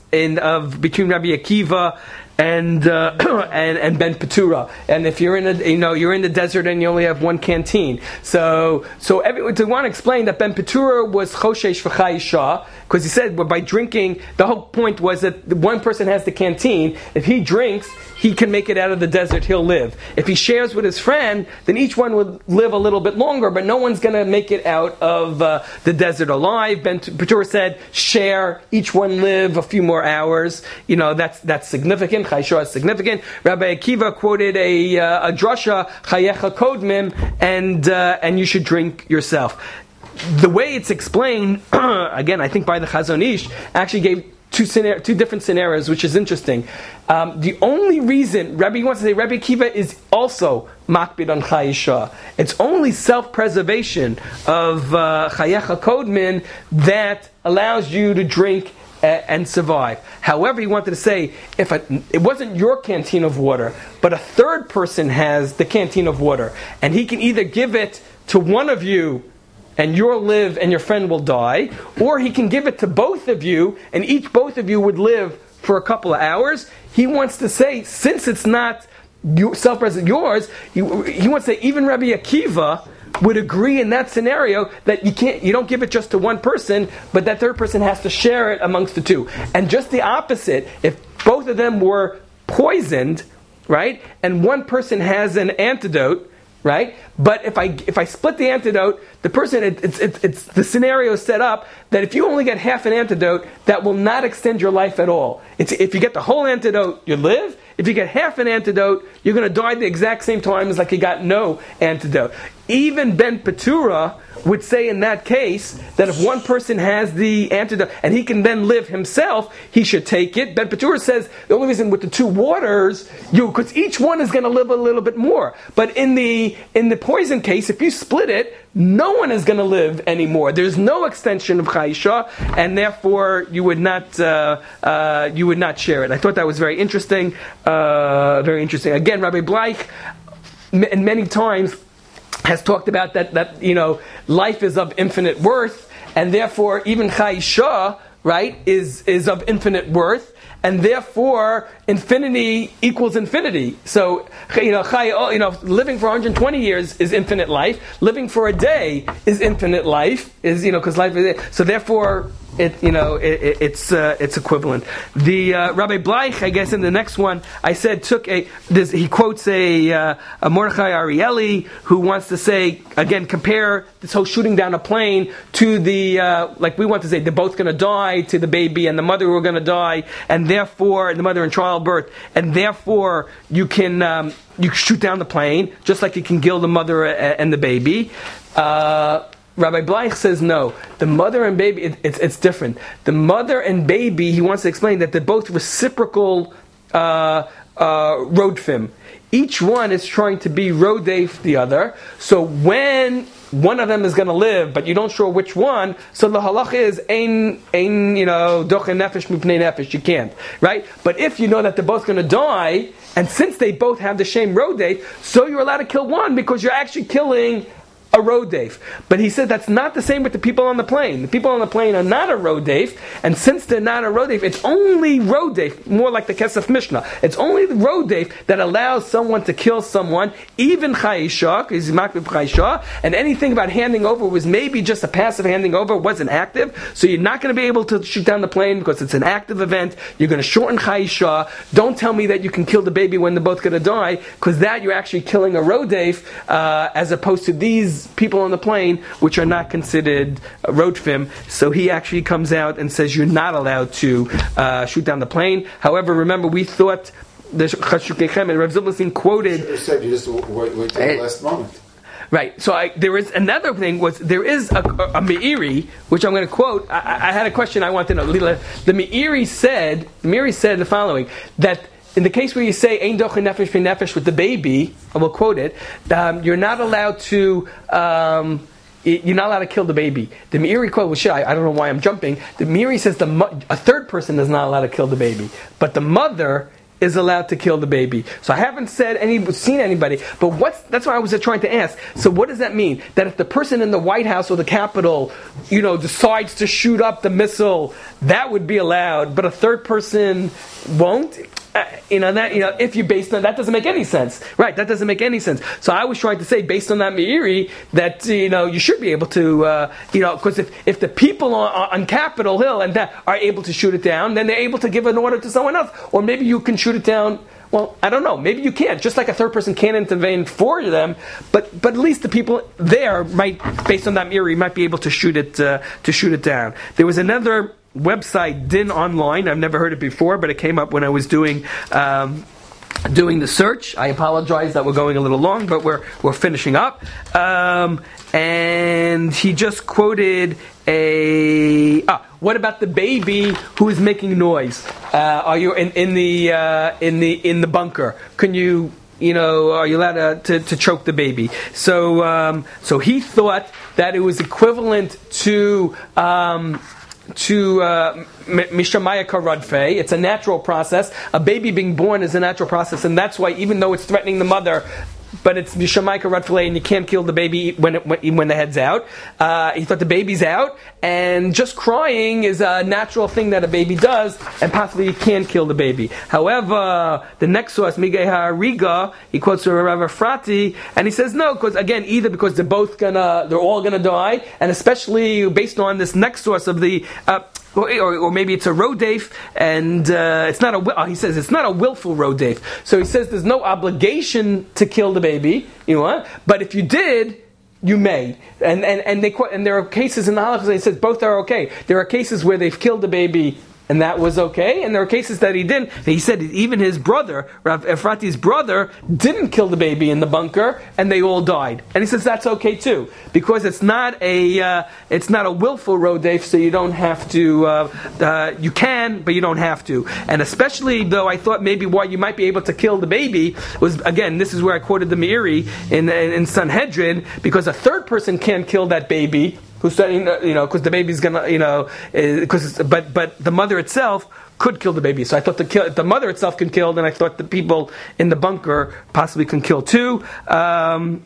in of between Rabbi Akiva and uh, and and Ben Petura. And if you're in a you know you're in the desert and you only have one canteen, so so everyone to want to explain that Ben Petura was Choshesh v'Chayisha, because he said well, by drinking, the whole point was that one person has the canteen. If he drinks, he can make it out of the desert, he'll live. If he shares with his friend, then each one would live a little bit longer, but no one's going to make it out of uh, the desert alive. Ben Petura said, share, each one live a few more hours. You know, that's that's significant. Chayisha is significant. Rabbi Akiva quoted a, uh, a drasha, Chayecha Kodmim, and, uh, and you should drink yourself. The way it's explained, again, I think by the Chazon Ish, actually gave Two, scenar- two different scenarios, which is interesting. Um, the only reason Rabbi wants to say Rabbi Akiva is also makbid on Chayisha. It's only self-preservation of Chayecha uh, Kodmin that allows you to drink uh, and survive. However, he wanted to say if a, it wasn't your canteen of water, but a third person has the canteen of water, and he can either give it to one of you and you'll live and your friend will die, or he can give it to both of you and each both of you would live for a couple of hours. He wants to say, since it's not self-present yours, he, he wants to say even Rabbi Akiva would agree in that scenario that you can't, you don't give it just to one person, but that third person has to share it amongst the two. And just the opposite, if both of them were poisoned, right, and one person has an antidote, right? But if I if I split the antidote, the person it, it's it's it's the scenario is set up that if you only get half an antidote, that will not extend your life at all. It's if you get the whole antidote, you live. If you get half an antidote, you're going to die the exact same time as like you got no antidote. Even Ben Petura would say in that case that if one person has the antidote and he can then live himself, he should take it. Ben Petura says the only reason with the two waters, you because each one is going to live a little bit more. But in the in the poison case, if you split it, no one is going to live anymore. There's no extension of Chayisha, and therefore you would not uh, uh, you would not share it. I thought that was very interesting. Uh, very interesting. Again, Rabbi Bleich, m- many times has talked about that, that, you know, life is of infinite worth, and therefore even Chayisha, right, is, is of infinite worth, and therefore infinity equals infinity. So, you know, chay, you know, living for one hundred twenty years is infinite life. Living for a day is infinite life. Is you know, because life is so. Therefore, it you know, it, it, it's uh, it's equivalent. The uh, Rabbi Bleich, I guess, in the next one, I said took a. This, he quotes a, uh, a Mordechai Arieli who wants to say again, compare this whole shooting down a plane to the uh, like we want to say they're both going to die, to the baby and the mother who are going to die, and therefore the mother in childbirth, and therefore you can um, you shoot down the plane just like you can kill the mother and the baby. Uh, Rabbi Bleich says no. The mother and baby, it, it's it's different. The mother and baby, he wants to explain that they're both reciprocal uh, uh, rodfim. Each one is trying to be rodef the other. So when one of them is going to live, but you don't sure which one, so the halach is ein ein you know dochen nefesh mipnei nefesh. You can't, right? But if you know that they're both going to die, and since they both have the same rodef, so you're allowed to kill one because you're actually killing a rodef. But he said that's not the same with the people on the plane. The people on the plane are not a rodef, and since they're not a rodef, it's only rodef, more like the Kesef Mishnah. It's only the rodef that allows someone to kill someone, even Chayisha, because he's makbid Chayisha, and anything about handing over was maybe just a passive handing over, wasn't active, so you're not going to be able to shoot down the plane because it's an active event. You're going to shorten Chayisha. Don't tell me that you can kill the baby when they're both going to die, because that you're actually killing a rodef, uh, as opposed to these people on the plane, which are not considered uh, rodfim. So he actually comes out and says you're not allowed to uh, shoot down the plane. However, remember we thought the Chashukechem and Rav Zilberstein quoted. You said you just wait, wait till the last moment. Right. So I, there is another thing. Was there is a, a, a Meiri, which I'm going to quote. I, I had a question I wanted to know. The Meiri said. The Meiri said the following, that in the case where you say "Ein dochen nefesh pe nefesh" with the baby, I will quote it. Um, you're not allowed to. Um, you're not allowed to kill the baby. The Meiri quote was, I, I don't know why I'm jumping. The Meiri says the mo- a third person is not allowed to kill the baby, but the mother is allowed to kill the baby. So I haven't said any, seen anybody, but what's, that's why I was trying to ask. So what does that mean? That if the person in the White House or the Capitol, you know, decides to shoot up the missile, that would be allowed, but a third person won't? Uh, you know, that, you know, if you based on that, doesn't make any sense, right? That doesn't make any sense. So I was trying to say, based on that Meiri, that you know you should be able to, uh, you know, because if, if the people on, on Capitol Hill and that are able to shoot it down, then they're able to give an order to someone else, or maybe you can shoot it down. Well, I don't know. Maybe you can't. Just like a third person can't intervene for them, but but at least the people there might, based on that Meiri, might be able to shoot it uh, to shoot it down. There was another website, Din Online. I've never heard it before, but it came up when I was doing um, doing the search. I apologize that we're going a little long, but we're we're finishing up. Um, and he just quoted a. Ah, what about the baby who is making noise? Uh, are you in, in the uh, in the in the bunker? Can you? You know, are you allowed to, to, to choke the baby? So, um, so he thought that it was equivalent to. Um, to uh, Mishamaya Karadfe. It's a natural process. A baby being born is a natural process, and that's why even though it's threatening the mother, but it's Mishamaya Karadfe, and you can't kill the baby when it, when, when the head's out. Uh, he thought the baby's out, and just crying is a natural thing that a baby does, and possibly you can't kill the baby. However, the next source, Migay HaRiga, he quotes Rav Efrati, and he says no, because again, either because they're both gonna, they're all gonna die, and especially based on this next source of the. Uh, Or, or, or maybe it's a rodef, and uh, it's not a. Oh, he says it's not a willful rodef. So he says there's no obligation to kill the baby. You know what? But if you did, you may. And and and they and there are cases in the halachas that he says both are okay. There are cases where they've killed the baby, and that was okay, and there are cases that he didn't. He said even his brother, Rav Efrati's brother, didn't kill the baby in the bunker, and they all died. And he says that's okay too, because it's not a uh, it's not a willful rodef, so you don't have to. Uh, uh, you can, but you don't have to. And especially though, I thought maybe why you might be able to kill the baby was, again, this is where I quoted the Meiri in in, in Sanhedrin, because a third person can't kill that baby. Who's studying, you know, because the baby's gonna, you know, because but but the mother itself could kill the baby. So I thought the kill, the mother itself can kill, and I thought the people in the bunker possibly can kill too. Um,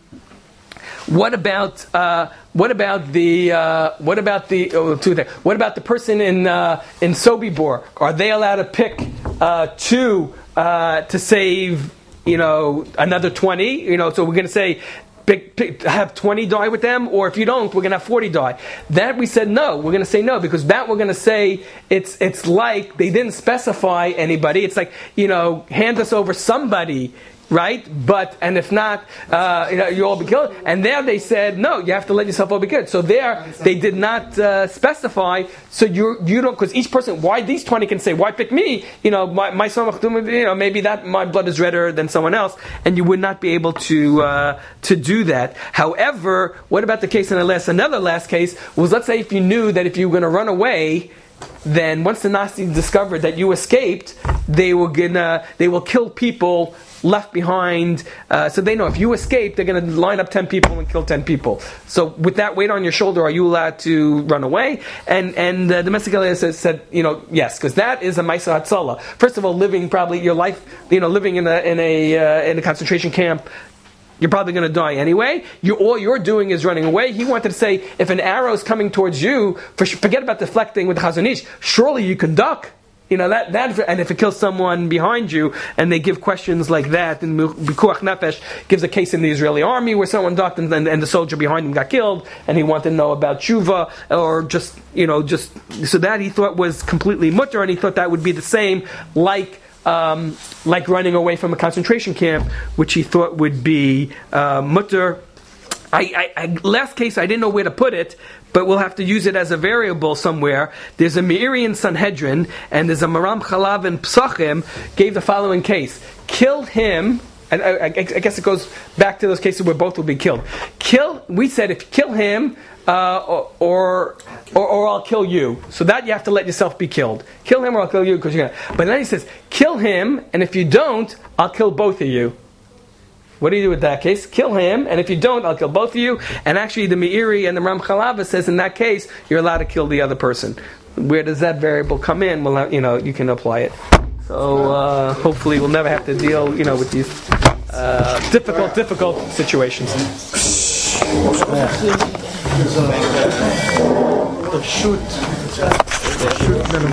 what about uh, what about the uh, what about the oh, two things. What about the person in uh, in Sobibor? Are they allowed to pick uh, two uh, to save, you know, another twenty? You know, so we're going to say. Pick, pick, have twenty die with them, or if you don't, we're going to have forty die. That we said no. We're going to say no, because that we're going to say it's it's like they didn't specify anybody. It's like, you know, hand us over somebody, right? But, and if not, uh, you know, you all be killed. And there they said, no, you have to let yourself all be killed. So there, they did not uh, specify, so you you don't, because each person, why these twenty can say, why pick me? You know, my, my son, you know, maybe that, my blood is redder than someone else, and you would not be able to, uh, to do that. However, what about the case in the last, another last case, was let's say if you knew that if you were going to run away, then once the Nazis discovered that you escaped, they were gonna, they will kill people left behind, uh, so they know if you escape, they're going to line up ten people and kill ten people. So with that weight on your shoulder, are you allowed to run away? And and uh, domestic Elias said, said, you know, yes, because that is a Maisa Hatzalah. First of all, living probably your life, you know, living in a in a uh, in a concentration camp. You're probably going to die anyway. You, all you're doing is running away. He wanted to say, if an arrow is coming towards you, for, forget about deflecting with the Chazon Ish. Surely you can duck. You know that that, and if it kills someone behind you, and they give questions like that, and Bikuach Nefesh gives a case in the Israeli army where someone ducked, and, and, and the soldier behind him got killed, and he wanted to know about tshuva, or just you know just so that he thought was completely mutter, and he thought that would be the same like. Um, like running away from a concentration camp, which he thought would be uh, mutter. I, I, I, last case, I didn't know where to put it, but we'll have to use it as a variable somewhere. There's a Meiri in Sanhedrin, and there's a Maram Chalav in Psachim, gave the following case. Kill him, and I, I, I guess it goes back to those cases where both will be killed. Kill, we said if you kill him, Uh, or, or, or or I'll kill you. So that you have to let yourself be killed. Kill him or I'll kill you because you're gonna. But then he says, kill him, and if you don't, I'll kill both of you. What do you do with that case? Kill him, and if you don't, I'll kill both of you. And actually, the Meiri and the Ram Chalava says in that case, you're allowed to kill the other person. Where does that variable come in? Well, you know, you can apply it. So uh, hopefully we'll never have to deal, you know, with these uh, difficult, difficult situations. The shoot.